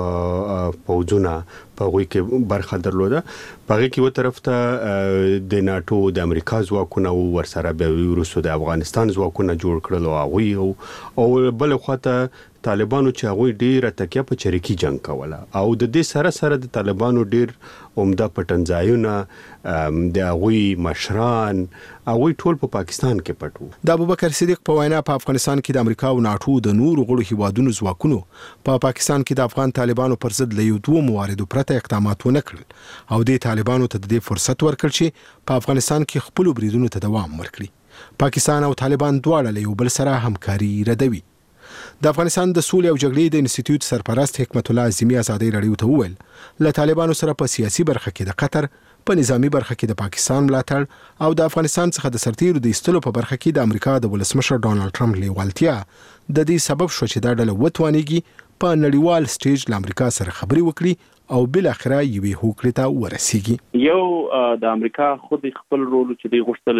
پوځونه په غوي کې برخه درلوده. په کې و طرف ته د ناتو د امریکا ځواکونه ورسره به روسو د افغانستان ځواکونه جوړ کړل او بل خواته طالبانو چې هغه ډیره تکیه په چریکي جنگ کوله او د دې سره سره د طالبانو ډیر عمده پټنځایونه د هغه مشران هغه ټول په پاکستان کې پټو. د ابوبکر صدیق په وینا په افغانستان کې د امریکا او ناتو د نورو غړو هیوادونو ځواکونو په پاکستان کې د افغان طالبانو پر ضد له یو دوه مواردو پرته اقدامات ونه کړل او د طالبانو ته د فرصت ورکړ چې په افغانستان کې خپل بریدونو ته دوام ورکړي. پاکستان او طالبان دواړه له یو بل سره همکاري ردوي. د افغانستان د سولې او جګړې د انسټیټیوټ سرپرست حکمت الله اعظمي ازادي رادیو ته وویل له طالبانو سره په سیاسي برخه کې د قطر، په نظامی برخه کې د پاکستان ملاتړ او د افغانستان څخه د سرتیرو د ایستلو په برخه کې د امریکا د ولسمشر ډونالد ټرمپ لیوالتیا د دې سبب شو چې دا ډله وتوانیږي په نړیوال سټیج له امریکا سره خبري وکړي او بل اخره یوې هوکړې ته ورسیږي. یو د امریکا خود خپل رول چې دی غوښتل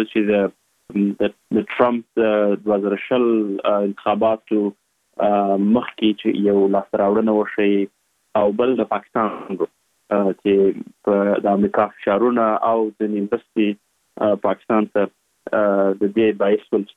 چې د ټرمپ د 2020 انتخاباتو مخکې چې یو لاسراوړنه وشي او بل د پاکستان چې د امریکا فشارونه او د یونیورسيټي پاکستان ته د دې باعث ول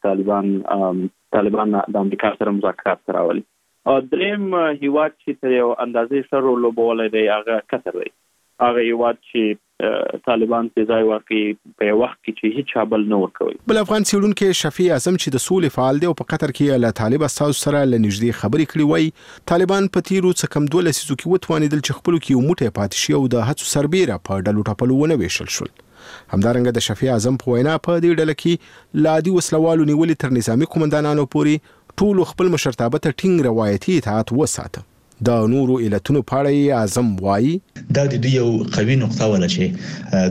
چې طالبان د امریکا سره مذاکرات راولي. او دریم هیواد چې ته یو اندازې سره لوبولای دی هغه قطر دی. هغه هیواد چې طالبان ته ځای ورکړي په وخت کې چې هیڅ بل نه ورکوي. بل افغان سیډونکو شفیع اعظم چې د سولې فعال دی او په قطر کې له طالب اساس سره لنږدې خبرې کړې وای طالبان په تیرو څه کم 12 لسیزو کې وتوانیدل چې خپل کې یو موټی پاتې شي او د هڅو سربېره په ډلو ټاپلو ونه ویشل شول. همدارنګه د شفیع اعظم په وینا په دې ډله کې لادي وسلوالو نیولې تر نظامی قومندانانو پورې ټول خپل مشرتابه ته ټینګ روایتي اطاعت وساته. د نورو علتونو په اړه اعظم وایي دا د یو قوي نقطه ولا چې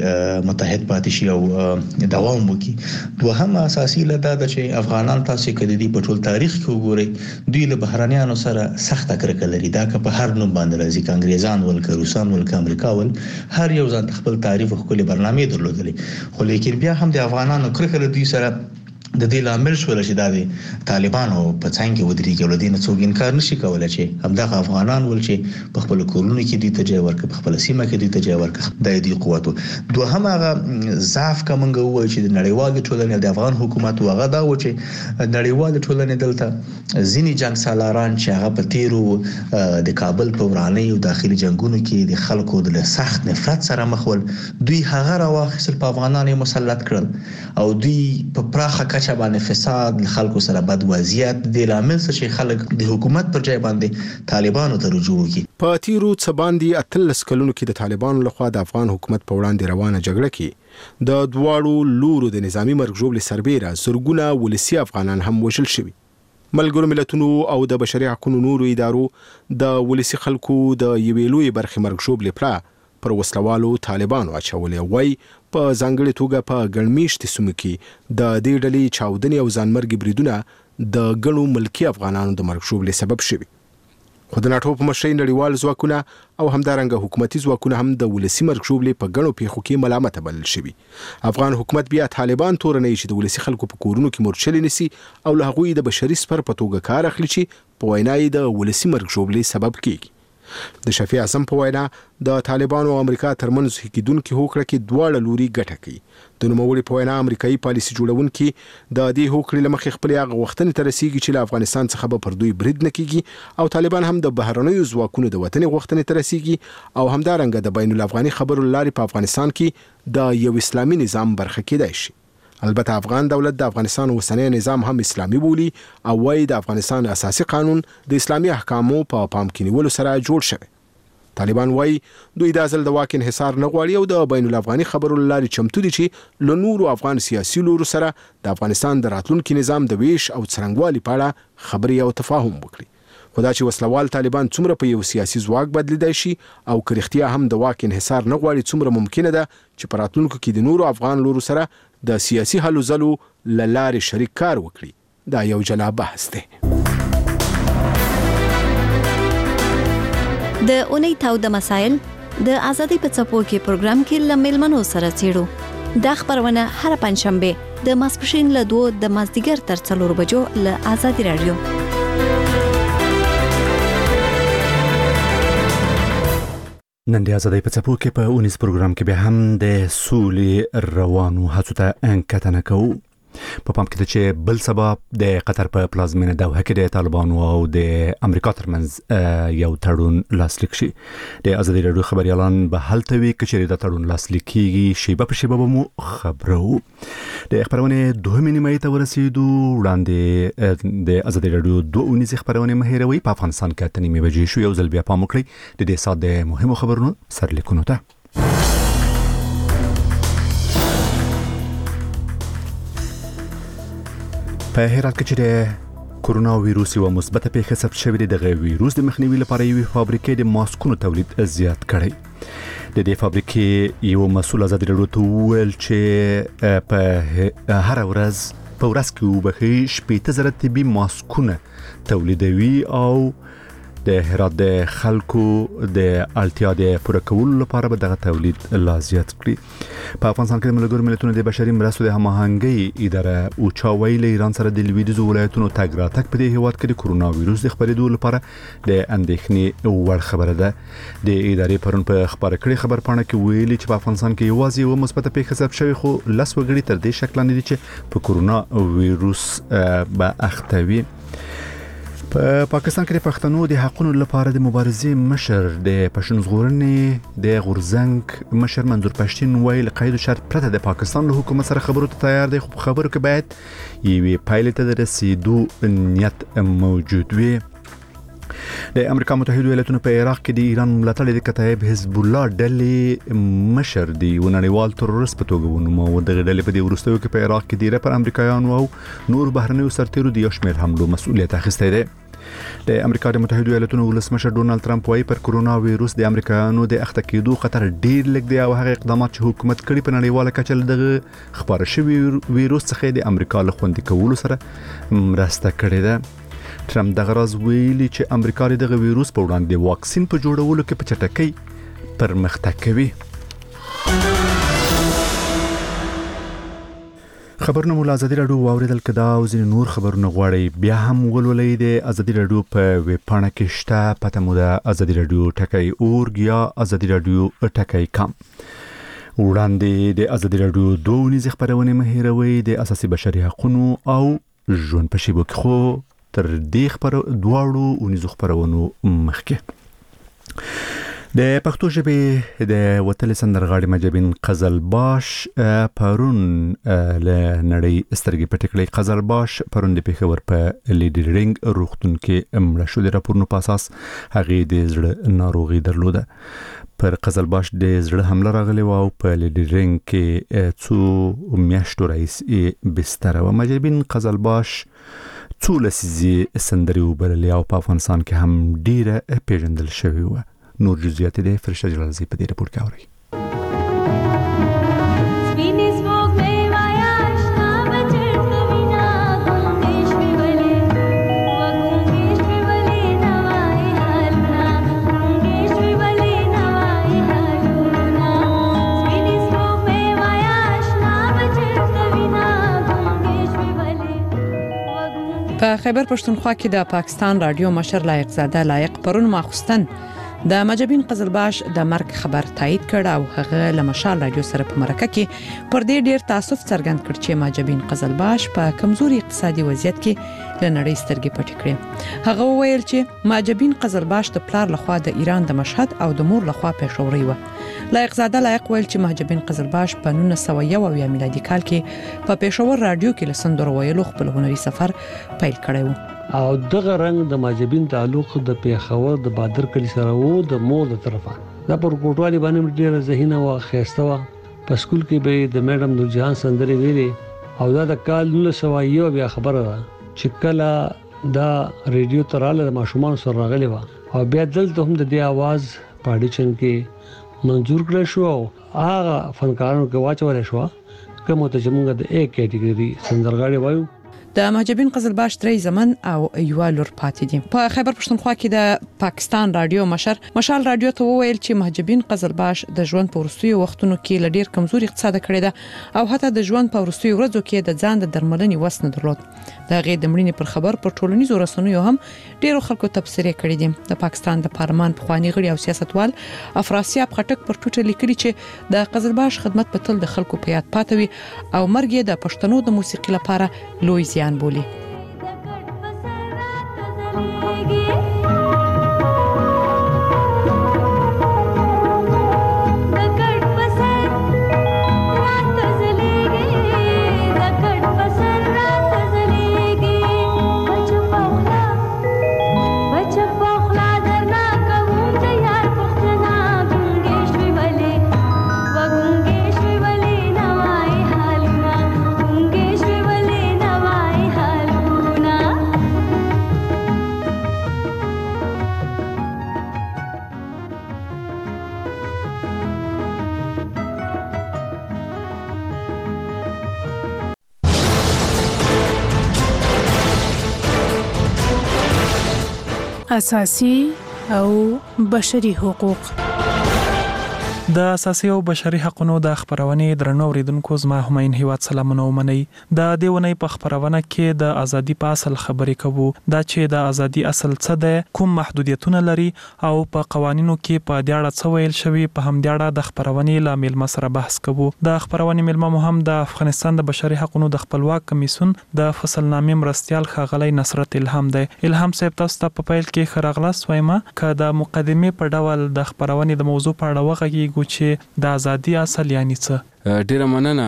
د متحد پاتې شي او دوام وکړي. دوهم اساسي لدا د چې افغانان تاسو کې د په ټول تاریخ کې وګورئ دوی له بهرانيانو سره سخت کرکه لري. دا که په هر نوم باندې راځي که انګريزان ول که روسان ول که امریکا ول هر یو ځان خپل تعریف او خپل برنامه درلودلې خو لیکن بیا هم د افغانانو کرکه له دوی سره د دې لامل شو چې د طالبانو په څنګه ودرېږي ولودي نه څوک انکار نشي کولای چې همدغه افغانان ول چې په خپل کورونو کې دي ته ځای ورکړي په خپل سیمه کې دي ته ځای ورکړي د دې قوتو. دوهم هغه ضعف کومنګ وای چې د نړیوال ټولنې د افغان حکومت هغه دا و چې نړیوال ټولنې دلته ځینی جنگ سالاران چې هغه په تیرو د کابل په ورانه او داخلي جنگونو کې د خلکو د سخت نفرت سره مخ ول دوی هغه راوخیل په افغانانو مسلط کړل او دوی په پراخه کچه باندې فساد خلکو سره بد وضعیت د لامل چې خلک د حکومت پر ځای باندې طالبانو ته رجوع وکړي. په تیرو څه باندې 13 کلونو کې د طالبانو لخوا د افغان حکومت په وړاندې روانه جګړه کې د دواړو لورو د نظامی مرګ ژوبل سربېره زرګونه ولسی افغانان هم وژل شوي. ملګرو ملتونو او د بشري حقوقو نورو ادارو د ولسی خلکو د یوې لوی برخې مرګ ژوبل پر وسلوالو طالبانو اچولې وای په ځانګړي توګه په ګڼمیشتي سیمو کې د دې ډلې چاودنې او ځانمرګي بریدونه د ګڼو ملکی افغانانو د مرګ ژوبلې سبب شوي. خو د ناتو په مشرۍ نړیوال ځواکونه او همدارنګه حکومتي ځواکونه هم د ولسی مرګ ژوبلې په ګڼو پیښو کې ملامت بلل شوي. افغان حکومت بیا طالبان تورنوي چې د ولسی خلکو په کورونو کې مورچل نسی او له هغوی د بشري سپر په توګه کار اخلي چې په وینا یې د ولسی مرګ ژوبلې سبب کیږي. د شفیع اعظم په وینا د طالبانو او امریکا ترمنځ هکیدونکو هوکړه کې دواړه لوري ګټه کوي. د نوموړي په وینا امریکایي پالیسي جوړونکي د دې هوکړې لمخې خپل هغه وختونه تر رسیدي چې له افغانستان څخه به پر دوی برید نه کیږي او طالبان هم د بهرنیو ځواکونو د وطن وختونه تر رسیدي او همدارنګه د بین الافغاني خبرو لارې په افغانستان کې د یو اسلامي نظام برخه کېدای شي. البته افغان دولت د افغانستان اوسنی نظام هم اسلامي بولي او وايي د افغانستان اساسي قانون د اسلامي احکامو په پام کې نیولو سره جوړ شوی. طالبان وايي دوی د ازل د واک انحصار نه غواړي او د بین الافغاني خبرو لارې چمتو دي چې له نورو افغان سیاسي لورو سره د افغانستان د راتلونکي نظام د ویش او څرنګوالي په اړه خبرې او تفاهم وکړي. خو دا چې وسلوال طالبان څومره په یو سیاسي ځواک بدلیدای شي او کرختیا هم د واک انحصار نه غواړي څومره ممکنه ده چې په راتلونکو کې د نورو افغان لورو سره د سیاسي حل زلو لارې شریک کار وکړي. دا یو جلا بحث دی. د اونۍ تاو د مسائل د ازادي په څپو کې پروګرام کې لملمنو سره چیرو د خبرونه هر پنځشنبه د ماسپښین له 2 د مازدیګر تر 4 بجو له ازادي رادیو. نن د ازادي په څپو کې په اونیس پروګرام کې به هم د سولې روانو هڅو ته انکتنه کوو. په پام کې چې بل سبب د قطر په پلازمینه دوحه کې د طالبانو او د امریکا ترمنځ یو تړون لاسلیک شي. د ازادي رادیو خبريالان به هلته وی کچېرې د تړون لاسلیک کیږي شیبه په شیبه به مو خبرو. د خبرونه دوه نیمه ته ورسېدو وړاندې د ازادي رادیو 2 اونیز خبرونه مهیروي په افغانستان کې اتنې بجې شو. یو ځل بیا پام وکړئ د دې ساده مهمو خبرونو سرلیکونو ته. په هرات کې چې د کورونا وایروس یو مثبت پیښه ثبت شوې ده، د وایروس د مخنیوي لپاره یوې فابریکې د ماسکونو تولید زیات کړی. د دې فابریکې یو مسؤل ازادي رادیو ته ویل چې په هر ورځ کې وبخي 80,000 طبي ماسکونه تولیدوي او د هرات د خلکو د اړتیا د پوره کولو لپاره به دغه تولید لا زیات کړي. په افغانستان کې د ملګرو ملتونو د بشري مرستو د هماهنګۍ اداره او چاوي له ایران سره د لویدیځ ولایتونو تګ راتګ په دې هیواد کې د کورونا وایروس د خپرېدو لپاره د اندېښنې وړ خبره ده. د ادارې پرون په خبر کړي خبر پاڼه کې ویلي چې په افغانستان کې یوازې یو مثبت پیښه ثبت شوی، خو لس وګړي تر دې شکل نه دي چې په کورونا وایروس به اخته وي. په پاکستان کې د پښتنو د حقوقو لپاره د مبارزې مشر د پښتون ژغورنې د غورزنګ مشر منظور پښتين ویل قید شرط پرته د پاکستان له حکومت سره خبرو ته تیار دی، خو خبرو کې باید یوې پایلې ته د رسیدو نیت موجود وي. د امریکا متحده ایالاتونو په عراق کې د ایران ملاتړ د کتایب حزب الله ډلې مشر دی ونړیوال تروریست په توګه ونومو. د ډلې په دې وروستیو کې په عراق کې ډیره پر امریکایانو او نور بهرنیو سرتیرو د یو شمېر حملو مسؤلیت اخیستی دی. د امریکا د متحده ایالاتونو ولسمشر ډونالد ټرمپ وايي پر کورونا وایروس د امریکایانو د اخته کېدو خطر ډیر لږ دی او هغه اقدامات چې حکومت کړي په نړیواله کچه د خبره شوی وایروس څخه د امریکا له خوندي کولو سره مرسته کړې ده. ټرمپ دغه راز ویلي چې امریکا د وایروس په وړاندې واکسین په جوړولو کې په چټکۍ پرمختګ کوي. خبرونه مو ازادي رادیو واوریدل کدا او ځین نور خبرونه غواړي بیا هم ولولئ د ازادي رادیو په ویب پاڼه کې شته. پته مو د ازادي رادیو ټکی.org یا ازادي رادیو ټکی.com. وړاندې د ازادي رادیو 2 ونیز خبرونه مهیروي د اساسي بشري حقوقو او ژوند په شیبو کې، خو تر دې دواړو ونیز خبرونو مخکې د پښتو ژبې د وتل سندرغاړي مجبین قزلباش پرون له نړۍ سترګې پټې کړې. قزلباش پرون د پیښور په لیډي رینګ روغتون کې مړ شو. د راپورونو په اساس هغه د زړه ناروغي درلوده. پر قزلباش د زړه حمله راغلی و او په لیډي رینګ کې څو میاشتو راهیسې بستر و. مجبین قزلباش څو لسیزې سندري وبللې او په افغانستان کې هم ډیره پیژندل شوی و. نور جزئیات دې فرشته جلالزی په دې رپورت کې اوري. په خیبر پښتونخوا کې د پاکستان رادیو مشر لایق زاده لایق پرون ماخستن د مجبین قزلباش د مرګ خبر تایید کړ او هغه له مشال رادیو سره په مرکه کې پر دې ډیر تاسف څرګند کړ چې مجبین قزلباش په کمزوري اقتصادي وضعیت کې له نړۍ سترګې پټې کړې. هغه وویل چې مجبین قزلباش د پلار لخوا د ایران د مشهد او د مور لخوا پېښوري و. لایق زاده لایق ویل چې مجبین قزلباش په 1901 میلادي کال کې په پېښور رادیو کې له سندرو ویلو خپل هنري سفر پیل کړی و. او دغه رنګ د ماجبین تعلق د پیښور د بادر کلی سره وو د مور د طرفه. دا پر کوټوالي باندې ډیره ذهینه او خيسته و. په سکول کې به د میډم نورجهان سندري ویلي او دا د کال 1901 بیا خبره ده چې کله دا ریډیو تراله د ماشومان سره راغلی و او بیا دلته هم د دې आवाज په اډیشن کې منظور کړل شو او هغه فنکارانو کې واچول شو کوم ته چې موږ د A کټګوري سندرغاړي وایو. د مهاجبین قزلباش درې زمن او یو لور پاتې دي. په خیبر پښتونخوا کې د پاکستان رادیو مشال رادیو ته وویل چې مهاجبین قزلباش د ژوند په وروستیو وختونو کې لډیر کمزوري اقتصاد کړی ده او حتی د ژوند په وروستیو ورځو کې د ځان د درملنې وس نه درلود. د غې د مړینې پر خبر پر ټولنیزو رسنیو هم ډیرو خلکو تبصره کړې دي. د پاکستان د پارلمان پخوانی غړي او سیاستوال افراسیاب خټک پر ټوټه لیکلي چې د قزلباش خدمت په تل د خلکو په یاد پاتوي او مرګ یې د پښتنو د موسیقي لپاره لوی زیان بولي. اساسي او بشري حقوق. د اساسي او بشري حقوقو د خبرونې درنو اوریدونکو زما هماین هیواد سلامونه ومني. د دیونې په خبرونه کې د ازادي په اصل خبرې کوو. دا چې د ازادي اصل څه ده، کوم محدودیتونه لري او په قوانینو کې په دې اړه څه ویل شوی، په هم دې اړه د خبرونې له میلمه سره بحث کوو. د خبرونې میلمه مو هم د افغانستان د بشري حقوقو د خپلواک کمیسیون د فصل نامې مرستيال ښاغلی نصرت الهام دی. الهام صاحب تاسو ته په پیل کې خراغلاس وایم ک د مقدمه په ډول د خبرونې د موضوع په اړه وغږیږو چې د ازادي اصل یعنی څه. ډیره مننه.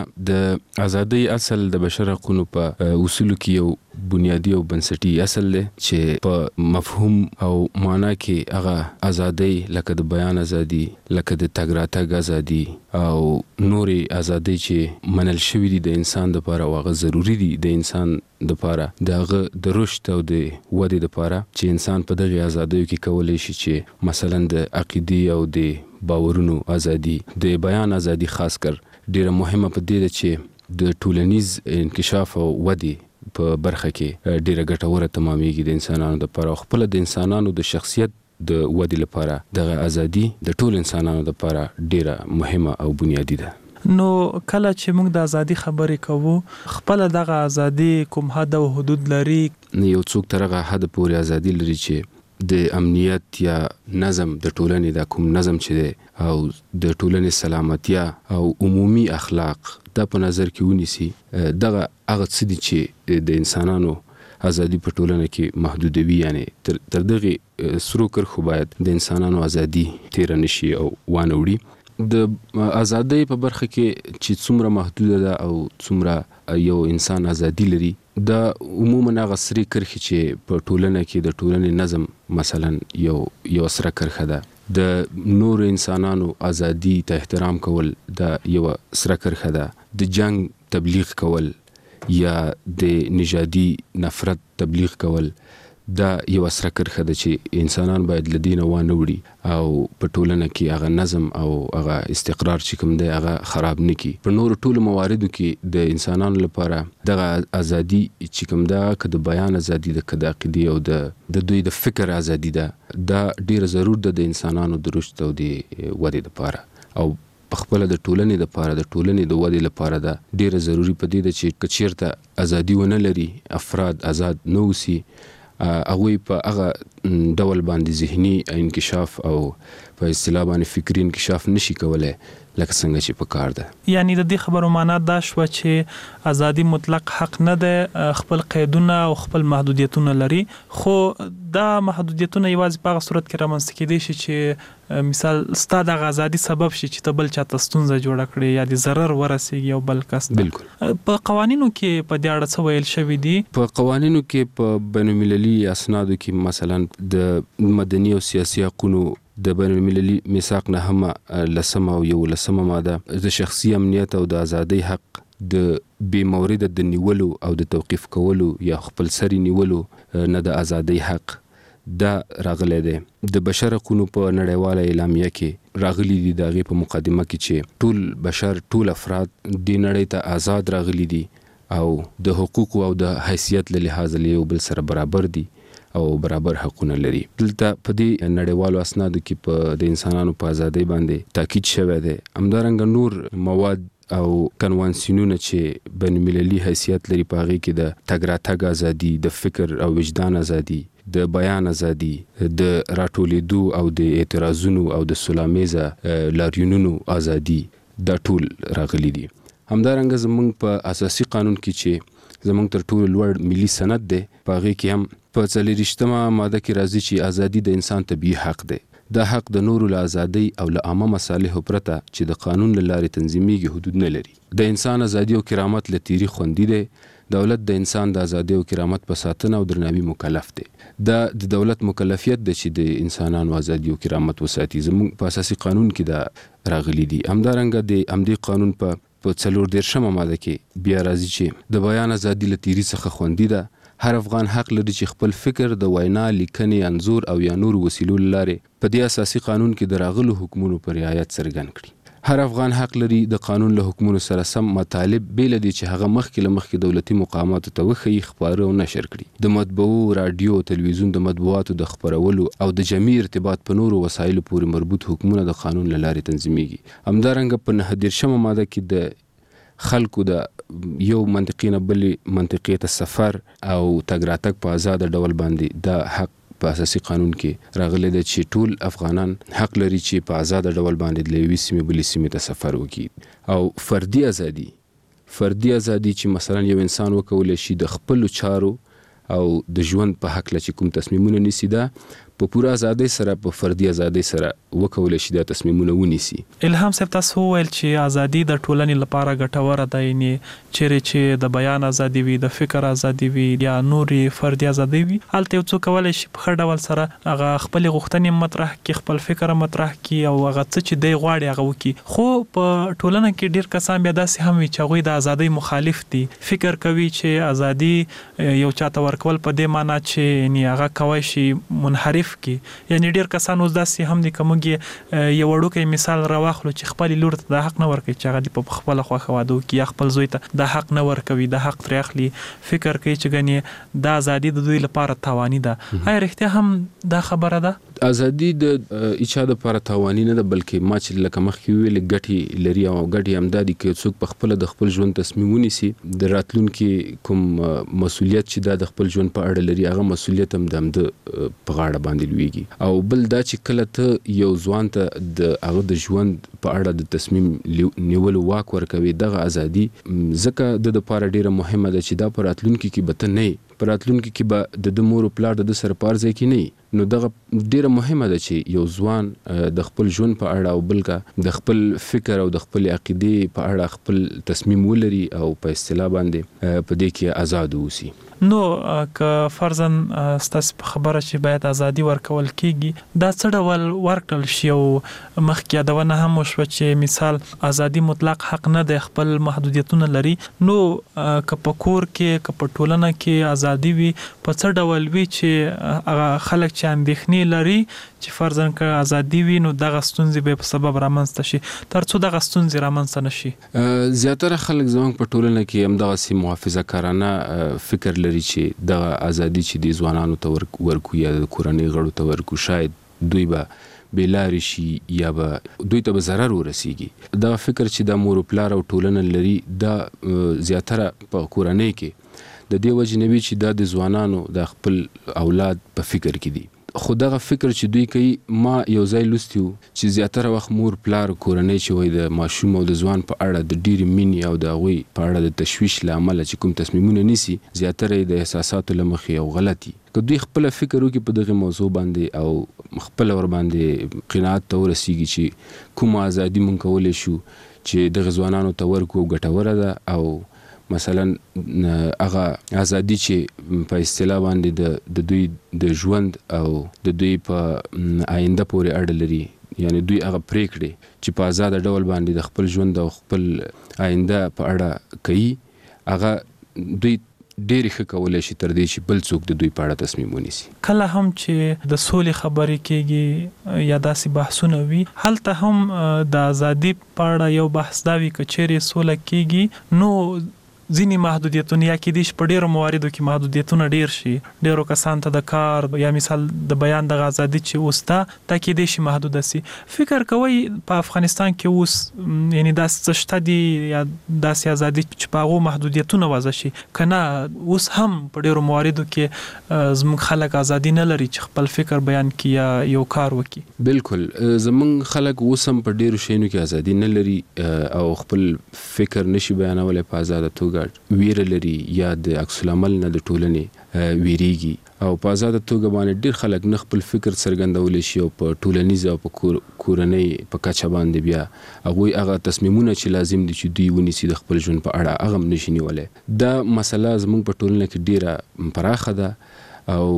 د ازادي اصل د بشر حقوقو په اصولو کې یو بنیادی او بنسټي اصل دی چې په مفهوم او معنا کې هغه ازادي لکه د بیان ازادي، لکه د تګ راتګ ازادي او نوري ازادي چې منل شوی دي د انسان لپاره او هغه ضروری دي د انسان لپاره دغه د رشد او د ودې لپاره چې انسان په دغه ازادۍ کې کولای شي چې مثلا د عقیدې او د باورونو ازادي، د بیان ازادي خاص کر ډیره مهمه په دې ده چې د ټولنیز انکشاف او ودې په برخه کې ډیره ګټوره تمامېږي د انسانانو لپاره. خپل د انسانانو د شخصیت د ودې لپاره دغه ازادي د ټول انسانانو لپاره ډیره مهمه او بنیادی ده. نو کله چې موږ د ازادي خبرې کوو، خپل دغه ازادي کوم حد او حدود لري؟ یو څوک ترغه حد پورې ازادي لري چې د امنیت یا نظم د ټولنې د کوم نظم چې دی او د ټولنې سلامتیا او عمومي اخلاق د په نظر کې ونیسي. دغه هغه څه دي چې د انسانانو ازادي په ټولنه کې محدودوي، یعنی تر دغه سرو کرخو باید د انسانانو ازادي تیر نشي او وانه وړي. د ازادۍ په برخه کې چې څومره محدوده ده او څومره یو انسان ازادي لري، دا عموما هغه سری کرخي چې په ټولنه کې د ټولنې نظم مثلا یو سره کرخه ده. د نور انسانانو ازادي ته احترام کول دا یو سره کرخه ده. د جنگ تبلیغ کول یا د نژادي نفرت تبلیغ کول دا یو سره کرخه ده چې انسانان باید لدینه وانه وړي او په ټولنه کې هغه نظم او هغه استقرار چې کوم دی هغه خراب نه کی. په نور ټولو مواردو کې د انسانانو لپاره دغه ازادي چې کوم ده، که د بیان ازادي ده، که د عقیدې او د دوی د فکر ازادي ده، دا ډیر ضرور ده د انسانانو د رشد او د ودې لپاره او په خپل د ټولنې لپاره د ټولنې د ودې لپاره ده ډیر ضروری پدې ده چې کچیرته ازادي ونه لري، افراد آزاد نه اوسي، هغه په هغه ډول باندې ذهني انکشاف او په اصطلاح باندې فکری انکشاف نشي کولای لکه څنګه چې په کار ده. یعنی د دې خبرو معنا دا شو چې ازادي مطلق حق نه ده، خپل قیدونه او خپل محدودیتونه لري، خو دا محدودیتونه یوازې په هغه صورت کې رامنځته کېدای شي چې مثال ستاسو د ازادي سبب شي چې ته بل چاته ستونزه جوړه کړي یا د ضرر ورسیږي او بل کس. بالکل. په قوانینو کې په دې اړه څه ویل شوی دي؟ په قوانینو کې په بین المللي اسنادو کې مثلا د مدني او سیاسي حقوقو د بین المللي میثاق نه هم لسمه او 11 ماده د شخصي امنیت او د ازادۍ حق د بې مورد د نیولو او د توقيف کولو یا خپل سری نیولو نه د ازادۍ حق دا راغلی دی. د بشر حقوقو په نړیواله اعلامیه کې راغلي دي دغه په مقدمه کې چې ټول بشر، ټول افراد د نړۍ ته آزاد راغلي دي او د حقوق او د حیثیت له لحاظ له بل سره برابر دي او برابر حقونه لري. دلته په دې نړیوالو اسنادو کې په د انسانانو په ازادۍ باندې تاکید شوی دی. همدارنګه نور مواد او کنوانسیونونه چې بین المللي حیثیت لري په هغې کې د تګ راتګ ازادي، د فکر او وجدان ازادي، د بیان ازادي، د راټولېدو او د اعتراضونو او د سولامیزه لاریونونو ازادي دا ټول راغلي دي. همدارنګه زمونږ په اساسي قانون کې چې زمونږ تر ټولو لوړ ملي سند دی په هغې کې هم په 40مه ماده کې راځي چې ازادي د انسان طبیعي حق دی. دا حق د نورو له ازادۍ او له عامه مصالحو پرته چې د قانون له لارې تنظیمیږي حدود نه لري. د انسان ازادي او کرامت له تیری خوندي دی. دولت د انسان د ازادۍ او کرامت په ساتنه او درناوي مکلف دی. دا د دولت مکلفیت دی چې د انسانانو ازادي او کرامت وساتي. زموږ په اساسي قانون کې دا راغلي دي. همدارنګه د همدې قانون په 40مه ماده کې بیا راځي چې د بیان ازادي له تیری څخه خوندي ده. هر افغان حق لري چې خپل فکر د وینا، لیکنې، انځور او یا نور وسیلو لارې په دې اساسي قانون کې د راغلو حکمونو پر رعایت څرګند کړي. هر افغان حق لري د قانون له حکمونو سره سم مطالب بیل دي چې هغه مخکې دولتي مقاماتو ته وښیي، خپاره او نشر کړي. د مطبوعو، رادیو او تلویزیون د مطبوعاتو د خپرولو او د جمعي ارتباط په نورو وسایلو پورې مربوط حکمونه د قانون له لارې تنظیمیږي. همدارنګه په 39مه ماده کې د خلکو د یو منطقې نه بلې منطقې ته سفر او تګ راتګ په آزاد ډول باندې دا حق په اساسي قانون کې راغلی دی چې ټول افغانان حق لري چې په آزاد ډول باندې له یوې سیمې بلې سیمې ته سفر وکړي. او فردي ازادي چې مثلا یو انسان وکولی شي د خپلو چارو او د ژوند په حق چې کوم تصمیمونه نیسي دا په پوره ازادۍ سره، په فردي ازادۍ سره وکولی شي دا تصمیمونه ونیسي. الهام صاحب، تاسو وویل چې ازادي د ټولنې لپاره ګټوره ده، یعنې چیرې چې د بیان ازادي وي، د فکر ازادي وي یا نورې فردي ازادي وي، هلته یو څوک کولی شي په ښه ډول سره هغه خپلې غوښتنې مطرح کړي، خپل فکر مطرح کړي او هغه څه چې دی غواړي هغه وکړي. خو په ټولنه کې ډېر کسان بیا داسې هم وي چې هغوی د ازادۍ مخالف دي، فکر کوي چې ازادي یو چاته ورکول په دې معنا چې یعنې هغه کولی شي منحرف کی. یعنی ډیر کسان اوس داسې هم دي که موږ یو وړوکی مثال راواخلو چې خپلې لور ته دا حق نه ورکوي چې هغه دې په خپله خوښه واده وکړي، یا خپل زوی ته دا حق نه ورکوي، دا حق ترې اخلي، فکر کوي چې ګنې دا ازادي د دوی لپاره تاواني ده. آیا رښتیا هم دا خبره ده؟ ازادي د هیچا دپاره تاواني نه ده، بلکې ما چې لکه مخکې ویلې ګټې لري او ګټې همدا دي که څوک په خپله د خپل ژوند تصمیم ونیسي، د راتلونکي کوم مسؤلیت چې دا د خپل ژوند په اړه لري هغه مسؤلیت هم د همده په غاړه باندې لویږي. او بل دا چې کله ته یو ځوان ته د هغه د ژوند په اړه د تصمیم نیولو واک ورکوي، دغه ازادي ځکه د دپاره ډیره مهمه ده چې دا په راتلونکي کې به ته نه یې، په راتلونکي کې به د مور او پلار د سره په هر ځای کې نه یې. نو دغه ډیره مهمه ده چې یو ځوان د خپل ژوند په اړه او بلکې د خپل فکر او د خپل عقیدې په اړه خپل تصمیم ولري او په اصطلاح باندې په دې کې آزاد اوسي. نو که فرضاً ستاسو په خبره چې باید ازادي ورکول کیږي، دا څه ډول ورکړل شي؟ او مخکې یادونه هم وشوه چې مثال ازادي مطلق حق نه دی، خپل محدودیتونه لري. نو که په کور کې، که په ټولنه کې ازادي وي، په څه ډول وي چې هغه خلک چې اندېښنې لري چې فرضاً که ازادي وي نو دغه ستونزې به په سبب رامنځته شي، تر څو دغه ستونزې رامنځته نه شي؟ زیاتره خلک زموږ په ټولنه کې همدغسې محافظه کارانه فکر لري چې دغه ازادي چې د ځوانانو ته ورکو یا د کورنۍ غړو ته ورکو شاید دوی به بېلارې شي یا به دوی ته به ضرر ورسیږي. دغه فکر چې د مور و پلار او ټولنه لري دا زیاتره په کورنۍ کې د دې وجې نه وي چې دا د ځوانانو د خپل اولاد په فکر کې دي. خو دغه فکر چې دوی کوي، ما یو ځای لوستی و چې زیاتره وخت مور پلار کورنۍ چې وایي د ماشوم او د ځوان په اړه د ډېرې مینې او د هغوی په اړه د تشویش له امله چې کوم تصمیمونه نیسي، زیاتره یې د احساساتو له مخې او غلطي. که دوی خپله فکر وکړي په دغې موضوع باندې او خپله ورباندې قناعت ته ورسیږي چې کومه ازادي مونږ کولی شو چې دغه ځوانانو ته ورکو ګټوره ده، او مثلا هغه ازادي چې په اصطلاح باندې د دوی د ژوند او د دوی په آینده پورې اړه لري، یعنی دوی هغه پریکړې چې په آزاد ډول باندې د خپل ژوند او خپل آینده په اړه کوي، هغه دوی ډېرې ښه کولی شي تر دې چې بل څوک د دوی په اړه تصمیم ونیسي. کله هم چې د سولې خبرې کېږي یا داسې بحثونه وي، هلته هم د ازادي په اړه یو بحث دا وي که چیرې سوله کېږي نو ځینی محدودیتونه یا کې دي په ډیرو مواردو کې محدودیتونه ډیر شي، ډیرو کسان ته د کار یا مثال د بیان د ازادي چې اوستا تا کې دي شي محدود سي. فکر کوي په افغانستان کې اوس یعنی دا څه دي یا د ازادي چې په هغه محدودیتونه وضع شي کنه اوس هم په ډیرو مواردو کې زموږ خلک ازادي نه لري چې خپل فکر بیان کړي یا یو کار وکړي؟ بالکل زموږ خلک اوس هم په ډیرو شینو کې ازادي نه لري او خپل فکر نشي بیانولای په آزاده توګه، ویره لري یا د عکس العمل نه د ټولنې ویریږي او په آزاده توګه باندې ډیر خلک نه خپل فکر څرګندول شي او په ټولنیز او په کورنۍ په کچه باندې بیا هغه تصمیمونه چې لازم دي چې دوی ونیسي د خپل ژوند په اړه هغه نشي نیولای. دا مسله زموږ په ټولنه کې ډیره پراخه ده او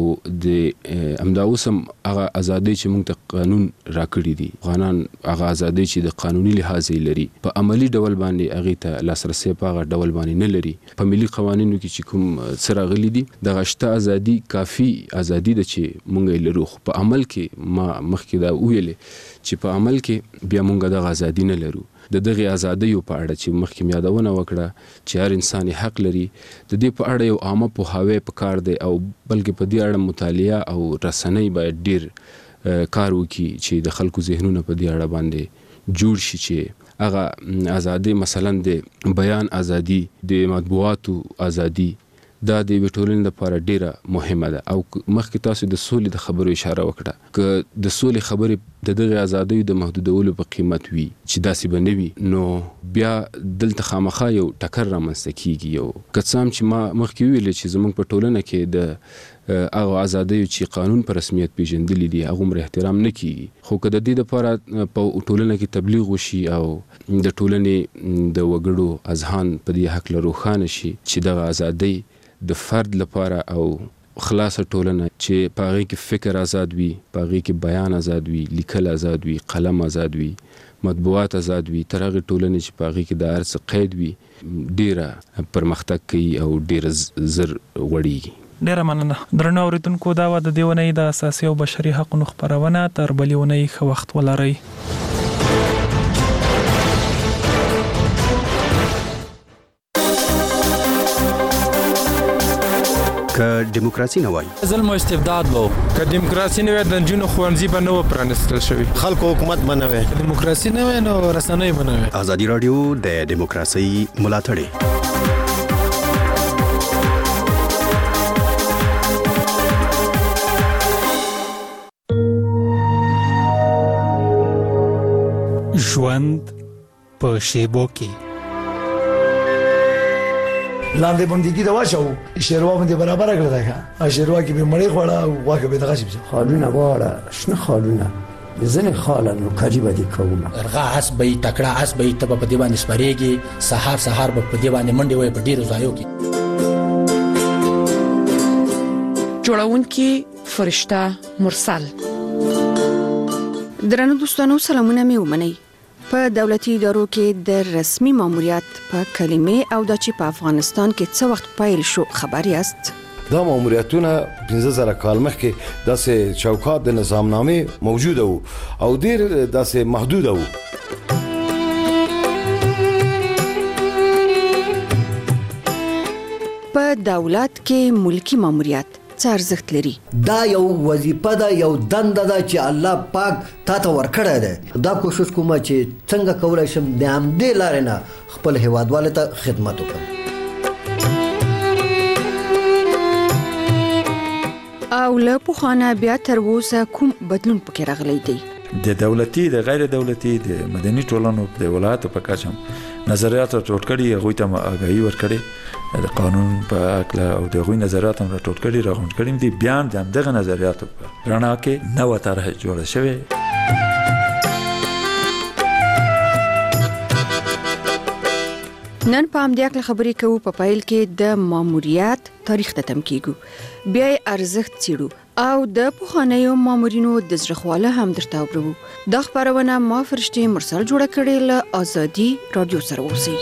د امداوسم هغه ازادي چې موږ ته قانون راکړی دي، افغانان هغه ازادي چې د قانوني لحاظ لري په عملی ډول باندې هغه ته لاسرسي په هغه ډول باندې نه لري. په ملي قوانینو کې چې کوم سره غلي دي د غشته ازادي کافي ازادي ده چې موږ لرو، په عمل کې ما مخکې دا ویلې چې په عمل کې بیا موږ د ازادي نه لرو. د دغه ازادي په اړه چې مخکې یادونه وکړه چې هر انسان حق لري، د دې په اړه یو عامه پوهاوی پکار دی او بلکې په دې اړه مطالعه او رسنۍ باید ډیر کار وکړي چې د خلکو ذهنونه په دې اړه باندې جوړ شي چې هغه ازادي مثلا د بیان ازادي، د مطبوعاتو ازادي دا د ټولنې لپاره ډیره مهمه ده. او مخکې تاسو د سولې د خبرو اشاره وکړه، که د سولې خبرې د دغه ازادۍ د محدودولو په قیمت وي چې داسې به نه وي نو بیا دلته خامخا یو ټکر رامنځته کیږي. یو کڅام چې ما مخکې ویل چې زموږ په ټولنه کې د هغه ازادۍ چې قانون په رسمیت پیژندل دي هغه مر احترام نه کیږي، خو که د دې لپاره په ټولنه کې تبلیغ وشي او د ټولنې د وګړو اذهان په دې حق له روښانه شي چې دغه ازادۍ د فرد لپاره او خلاصه ټولنه چې پاغي کې فکر آزاد وي، پاغي کې بیان آزاد وي، لیکل آزاد وي، قلم آزاد وي، مطبوعات آزاد وي، تر هغه ټولنه چې پاغي کې د ارڅ قید وي ډیره پرمختګ کوي او ډیره زر وړيږي. ډیره مننه درنو اوریدونکو، دا و د دیونې د اساسي او بشري حقوقو خبرونه. تر بلې ښه وخت ولرئ. که دیموکراسي نه وای ظلم او استبداد وو، که دیموکراسي نه وای د جنونو خوانزي به نه پرانستل شوی، خلکو حکومت بنوي، دیموکراسي نه وای نو رسنۍ بنوي. ازادي رادیو د دیموکراسي ملاتړی. ژوند په شیبو کې لاندې باندې دا واچو شیروا باندې برابر کړل دا شیروا کې به مړی خوړه او واکه به دغه شي خالونه واړه شنه خالونه ځنه خاله نو کاجبه دي کومه ارغا اس به تکړه اس به ته په دې باندې سپریږي سحر به په دې باندې منډي وای په ډیرو ځایو کې. جوړونکي فرشته مرسل. درنو دوستانو سلامونه مې ومنئ. په دولتي ادارو کې د رسمي ماموریت په کلمې او د چې په افغانستان کې څه وخت پیل شو خبر یاست؟ دا ماموریتونه 15000 کال مخکې داسې چوکاټ د نظامنامې موجوده وو او ډیر داسې محدوده وو. په دولت کې ملکی ماموریت څه ارزښت لري؟ دا یو وظیفه ده، یو دنده ده چې الله پاک تاسو ورکړی ده. دا کوشش کوم چې څنګه کولای شم د همدې لارې نه خپل هیوادوالو ته خدمت وکړم. او له پخوانه بیا تر اوسه کوم بدلون پکې راغلی دی؟ د دولتي د غیر دولتي د مدني ټولنو د ولایتو په کچه نظریات راټول کړي، هغوی ته آگاهي ورکړي د قانون په اړه او د غوي نظریات هم راټول کړي راغونډ کړي دي. بیان د دغه نظریاتو په رڼا کې نوې طرح جوړه شوې. نن په همدې اړه خبرې کوو. په پیل کې د ماموریت تاریخ ته تم کیږو، بیا ارزښت څیړو او د پخوانیو مامورینو د زړخواله هم درته وبرو. دا خبرونه ما فرشتي مرسل جوړه کړې له ازادي رادیو سره اوسئ.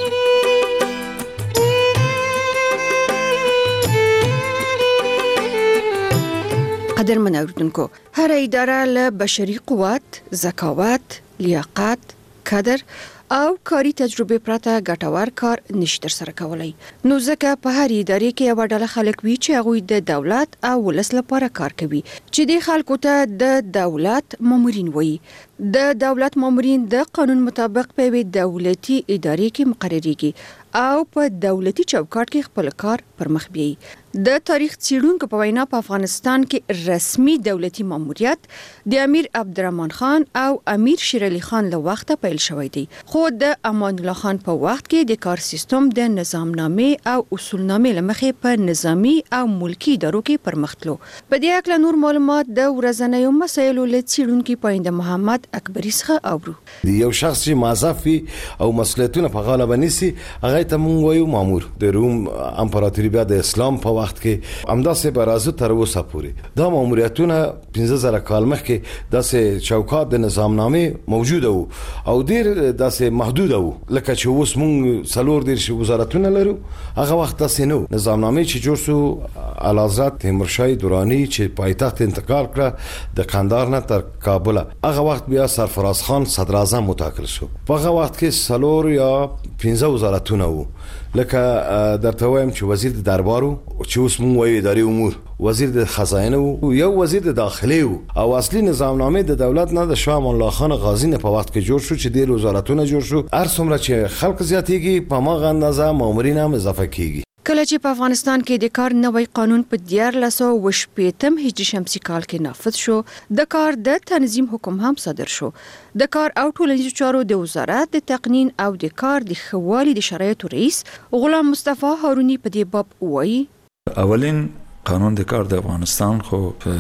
قدرمن اوریدونکو، هر اداره له بشري قوت، ذکاوت، لیاقت، قدر او کاري تجربه پرته ګټور کار نشي ترسره کولای. نو ځکه په هر ادارې کې یو ډله خلک وي چې هغوی د دولت او ولس لپاره کار کوي چې د خلکو ته د دولت مامورین وایي. د دولت مامورین د قانون مطابق په یوې دولتي ادارې کې مقرریږي او په دولتي چوکاټ کې خپل کار پر مخ بیایي. د تاریخ څېړونکو په وینا په افغانستان کې رسمي دولتي ماموریت د امیر عبدالرحمن خان او امیر شیر علي خان له وخته پیل شوی دی، خو د امان الله خان په وخت کې د کار سیستم د نظامنامې او اصولنامې لمخې په نظامی او ملکی ادارو کې پرمختلو. په دې اړه نور معلومات د ورځنیو مسایلو له څېړونکي پاینده محمد اکبري څخه اورو. یو شخص چې موظف وي او مسؤلیتونه په غاړه ونیسي هغه ته مونږ وایو مامور. د روم امپراتوري بیا د اسلام په وخت کې همداسې به راځو تر اوسه پورې دا ماموریتونه 15,000 کال مخکې داسې چوکاټ د نظامنامې موجوده وو او ډېر داسې محدوده وو، لکه چې اوس مونږ 4 وزارتونه لرو. هغه وخت داسې نه و. نظامنامې چې جوړ شو اعلیحضرت تیمورشاه درانی چې پایتخت انتقال کړه د قندهار نه تر کابل، هغه وخت بیا سرفراز خان صدر اعظم وټاکل شو. په هغه وخت کې 4 یا 15 وزارتونه وو، لکه درته وایم چې وزیر د دربارو چې اوس مونږ وایو اداري امور، وزیر د خزانه وو، یو وزیر د داخلي وو. او اصلي نظامنامې د دولت نه د شاه امان الله خان غازی نه په وخت کې جوړ شو چې ډېر وزارتونه جوړ شو. هر څومره چې خلک زیاتېږي په هغه اندازه مامورین هم اضافه کیږي. کله چې په افغانستان کې د کار نوی قانون په 1480 هجري شمسي کال کې نافذ شو، د کار د تنظیم حکم هم صادر شو. د کار او ټولنیزو چارو د وزارت د تقنین او د کار د ښه والي د شرایطو رئیس غلام مصطفی هارونی په دې باب وایي. اولین قانون د کار د افغانستان خو په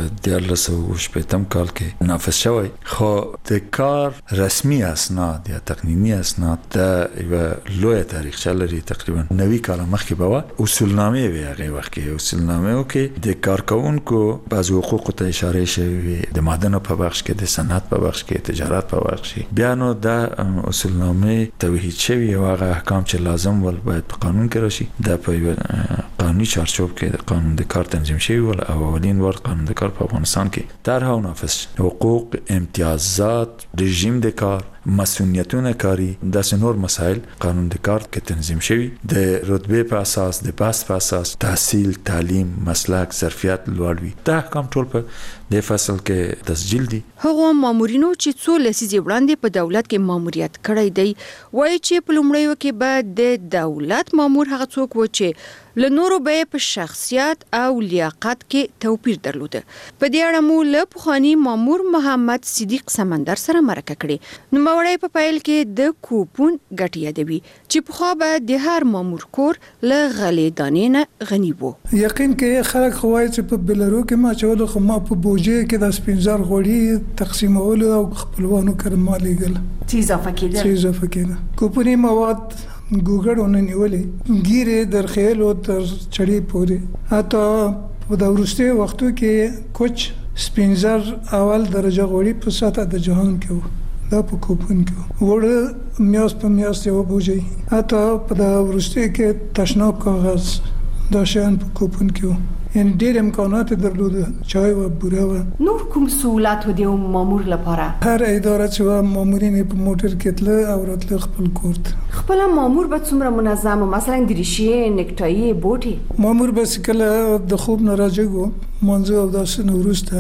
1480 کال کې نافذ شوی، خو د کار رسمي اسناد یا تقنینی اسناد د یو لوی تاریخچه لري. تقریبا 90 کال مخکې به اصولنامې وي. هغه وخت کې اصولنامې کې د کارکونکو بعض حقوق ته اشاره شوی، د معدنو په بخش کې، د صنعت په بخش کې، تجارت په بخش کې. بیا نو د اصولنامې توحید شوی او هغه احکام چې لازم ول باید په قانون کې راشي. د په قانوني چارچوب کې د قانون د کار تنظیم شوی ول او اولین وار قانون د کار په افغانستان کې طرح او نافذ حقوق، امتیازات، رژیم د کار، مسئولیتونه کاری، د نور مسائل قانون د کار کې تنظیم شوی. د رتبه په اساس، د بست په اساس، تحصیل، تعلیم، مسلک، ظرفیت لوړ وي. دا احکام ټول په د فصل کې تسجیل دي. هغه مامورینو چې څو لسیزې وړاندې په دولت کې ماموریت کړی دی وایي چې په لومړیو کې به د دولت مامور هغه څوک و چې له نورو به په شخصیت او لیاقت کې توپیر درلوده. په دې اړه مو له پخوانی مامور محمد صدیق سمندر سره مرکه کړې. نو موري په پایل کې د کوپون ګټي یادوي چې په خو به د هر مامور کور له غلې دانې نه غنی وو. یقین کې خلک خوای چې په بلرو کې ما چولو خو ما په بوجه کې د سپینزار غوړي تقسیمول او خپلوانو کرمالي ګل چیز افکیده کوپونی مواد ګوګړونه نیولې ګیره درخېل او تر چړې پورې اته په د ورسته وختو کې کوچ سپینزر اول درجه غوړي په ساته د جهان کې دا په کوپون کې وړ میاس په میاس یو بوجي اته په د ورسته کې تشناب کاغذ دا شان په کوپون کې ان ډېر امکانات درلوده، چای و بوره و. نور کوم سہولت و دیو مامور لپاره؟ هر اداره چې مامورین په موټر کې تل او راتل خپل کورت. خپل مامور به څومره منظم، مثلا دریشي، نیکټايي، بوټي؟ مامور به کله د خوب نه راځي منځو او داسې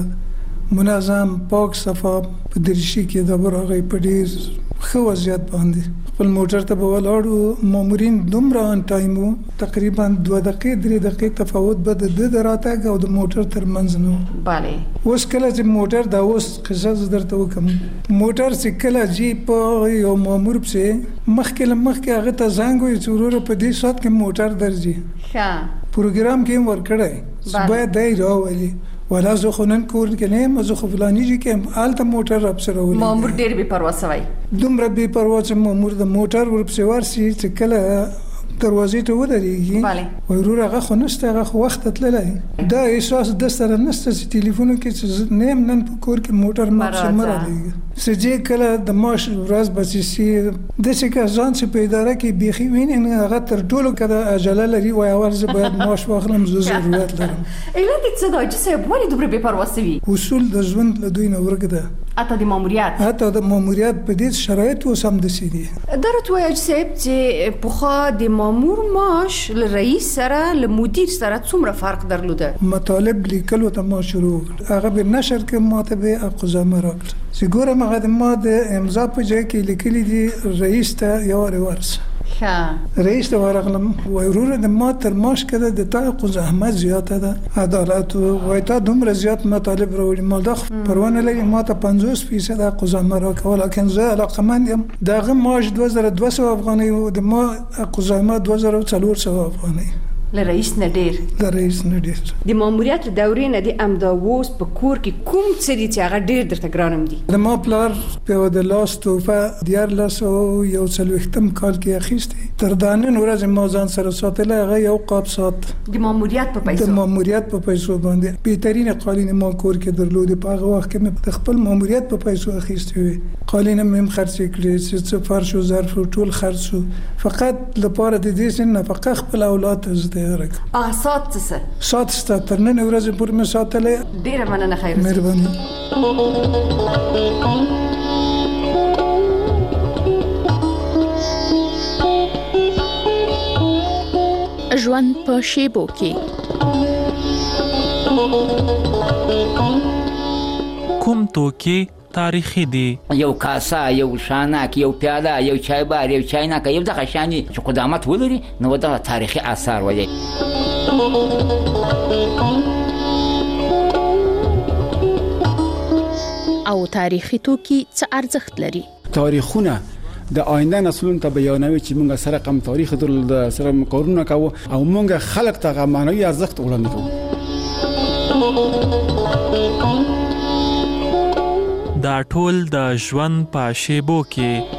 نورسته منظم پاک صفا په دریشي کې د برغې په ډېر ښه وضعیت باندې خپل موټر ته به ولاړو. مامورین دومره ان ټایمو تقریبا 2 دقیقې 3 دقیقې تفاوت به د دراتګ او د موټر ترمنځ نو. bale اوس کله چې موټر دا اوس قصه درته وکم، موټر چې کله جی په یو مامور په مخکې هغه ته زنګ وي چې ورور په دې سات کې موټر درځي ښه پروګرام کې ورکړای باید دای راولي ولا زه خونن کور کې نه مزه خو فلانی جی کې آلته موټر ابسره ولې مامور ډېر بے پروا سوی دومره بے پروا چې مامور د موټر ورپسې ورسي چې کله دروازې ته ودرېږي ورور هغه خو نشته، هغه وخت تللی دا احساس د سره نشته چې ټلیفون کې چې نیم نن په کور کې موټر ما څه مرادي سجې کله د معاش ورځ بسیسي د څه ځان چې په اداره کې بيخي ویني هغه تر ټولو کده اجازه لري وای اول زه باید معاش واخلم زه ضرورت لرم علت څه دا چې صاحب ولې دومره بې پروا سوي اصول د ژوند له دوی نه ورګه حتی د ماموریت په دې شرایطو سم د سيدي درته وای صاحب چې په د مامور معاش له رئیس سره له مدیر سره څومره فرق درلوده مطالب لیکلو ته ما شروع هغه به نشر کې ماته به اقزام راکړ چې ګوره ما د امضا په ځای کې لیکلي دي رئیس ته یو ورس رئیس ته ورغلم ورور د ما تر ماش کده د تا زحمت زیاته ده عدالت او تا دومره زیات مطالب راوړي ما د پروانه لګي ما ته 50% قزامه را کول لکه زه علاقمند یم دغه ماش 2200 افغاني او د ما قزامه 2400 افغاني لرئیس نه ډیر د ماموریت دورې نه د امداوس په کور کې کوم څه دي چې هغه ډیر درته ګرانم دي د ما پلار په د لاس توفه دیار لاس او یو څلوختم کال کې اخیسته تر دانن ورځ ما ځان سره ساتل هغه یو قاب سات د ماموریت په پیسو باندې بهترین قالین ما کور کې درلود په هغه وخت کې مې خپل ماموریت په پیسو اخیسته وي قالین مې خرڅ کړې چې فرش او ظرف ټول خرڅ فقط لپاره د دې سن نفقه خپل اولاد زده سات ستا تر نن ورځې پورې مې ساتلې ډیره مننه خیر مهرباني ژوند په شیبو کې کوم توکي تاریخي دي یو کاسه یو شانک یو پیاله یو چایبار یو چاینک یو دغه شانی چې قدامت ولري نو دا تاریخي آثار وایي او تاریخي توکي څه ارزښت لري تاریخونه د آینده نسلونو ته بیانوي چې موږ سره کم تاریخ در سره مقارنه کوو او موږ خلق ته معنوي ارزښت وړاندې کوو دا ټول د ژوند په شیبو کې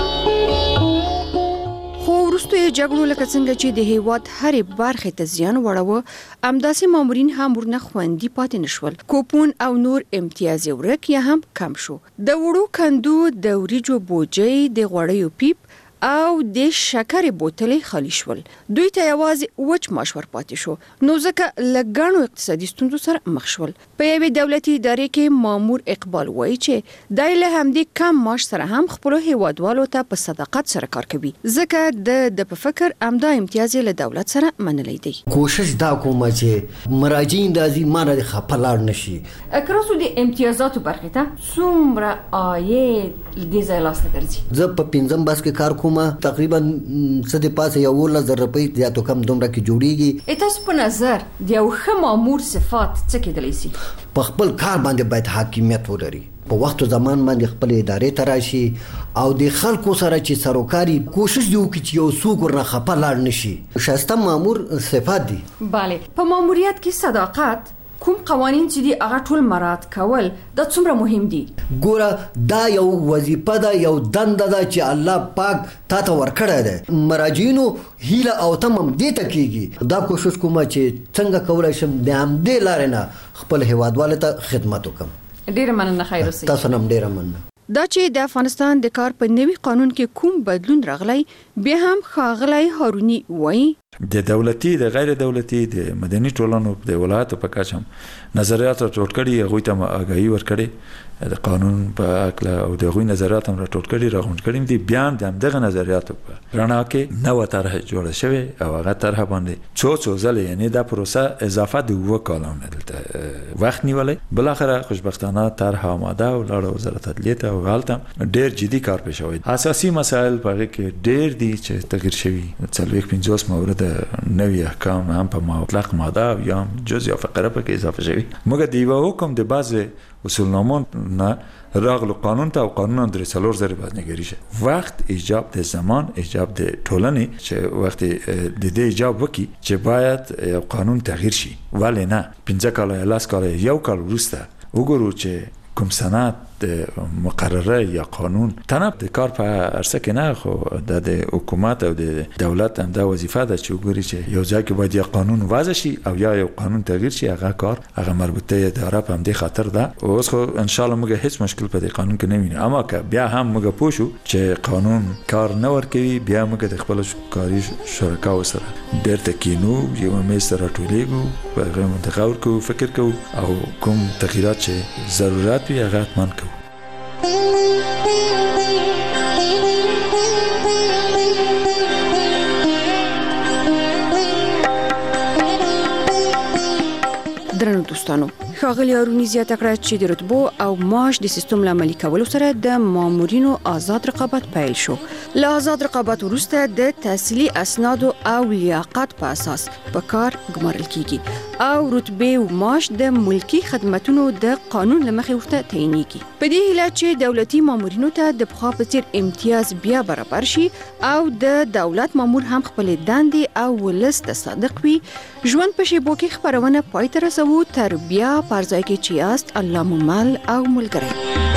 خو وروسته جګړو لکه څنګه چې د هیواد هرې برخې ته زیان وړاوه همداسې مامورین هم ورنه خوندي پاتې نشول کوپون او نور امتیاز ورک یا هم کم شو د وړو کندو د وریجو بوجۍ د غوړیو پیپ او د شکرې بوتلې خالی شول دوی ته یوازې وچ ماش ورپاتې شو نو ځکه لګڼو اقتصادي ستونزو سره مخ شول په یوې دولتي ادارې کې مامور اقبال وایي چې دای له همدې کم ماش سره هم خپل هیوادوالو ته په صداقت سره کار کوي ځکه د په فکر امدا امتیاز له دولت سره منلې دی کوشش دا کوم چې مراجعین د ازمانه خپلار نشي اکراسو د امتیازاتو برخه ته څومره آید د ځای لاسته درځي زه په پنځم بس کې کار کوم تقریبا څه د پاسه یو 1000 روپۍ زیاتو کم دومره کې جوړیږي تاسو په نظر د یو ښه مامور صفات څه کېدلی شي په خپل کار باندې باید حاکمیت ولري په وخت زمان باندې خپل ادارې ته راشي او د خلکو سره چې سروکاري کوشش دی وکړي چې یو څوک ورنه خپه لاړ نشي شایسته مامور صفات دي bale په ماموریت کې صداقت کوم قوانین چې دی هغه ټول مراعات کول دا څومره مهم دي ګوره دا یو وظیفه ده یو دنده ده چې الله پاک تاسو ورکړی دی مراجعینو هیله او تمم دې ته کیږي دا کوشش کوم چې څنګه کولای شم د همدې لارې نه خپل هیوادوالو ته خدمت وکم ډیره مننه خیر اوسئ تاسو هم ډیره مننه دا چې د افغانستان د کار په نوي قانون کې کوم بدلون راغلی بیا هم ښاغلی هارونی وایي د دولتي د غیر دولتي د مدني ټولنو د ولایتو په کچه نظریات راټول کړي هغوی ته آګاهي ورکړي د قانون په اړه او د هغوی نظریات هم راټول کړي راغونډ کړي دي بیان د همدغه نظریاتو په رڼا کې نوه طرح جوړه شوې او هغه طرح باندې څو ځله یعنی دا پروسه اضافه د 2 کالونه دلته وخت نیولی بلاخره خوشبختانه طرح آماده او لاړه وزارت عدلیه ته او هلته ډېر جدي کار پیښ شوی اساسي مسایل په هغې کې ډېر دي چې تغییر شوي 50 مورد نوی احکام هم په مطلق ماده یا جز یا فقره په کې اضافه شوی موږ د یو حکم د بعض اصولنامو نه راغلو قانون ته او قانون درې څلور زره بازنګری شه وخت ایجاب د زمان ایجاب د ټولنې چې وخت د دې ایجاب وکي چې باید یو قانون تغییر شي ولې نه 15 کال یا 10 کال یو کال وروسته وګورو چې کوم سند د مقرره یا قانون تنه د کار په ارسه کې نه خو د حکومت او د دولت هم دا وظیفه ده چې وګوري چې یو ځای کې باید یا قانون وضع شي او یا یو قانون تغییر شي هغه کار هغه مربوطه اداره په همدې خاطر ده اوس خو ان شاء الله موږ هیڅ مشکل په دې قانون کې نه وینو اما که بیا هم موږ پوښو چې قانون کار نه ورکوي بیا موږ د خپل کاري شرکاو سره بیرته کینو یو مې سره ټولېګو په هغه منتخب کو فکر کو او کوم تغییرات چې ضرورت وي هغه اتمن کو درنو دوستانو ښاغلي هاروني زیاته کړه چې د رتبو او معاش د سیستم لاملي کولو سره د مامورینو آزاد رقابت پیل شو. له آزاد رقابت وروسته د تحصیلي اسناد او لیاقت په اساس په کار ګمارل کیږي او رتبه او معاش د ملکی خدماتو د قانون لمخې ورته تعینېږي. په دې هیله چې دولتي مامورینو ته د پخوا په څیر امتیاز بیا برابر شي او د دولت مامور هم خپل دندې او ولس ته صادق وي. ژوند په شیبو کې خبرونه پای ته رسوو تر بیا پرځای کې چې یاست الله مو مل او ملګری.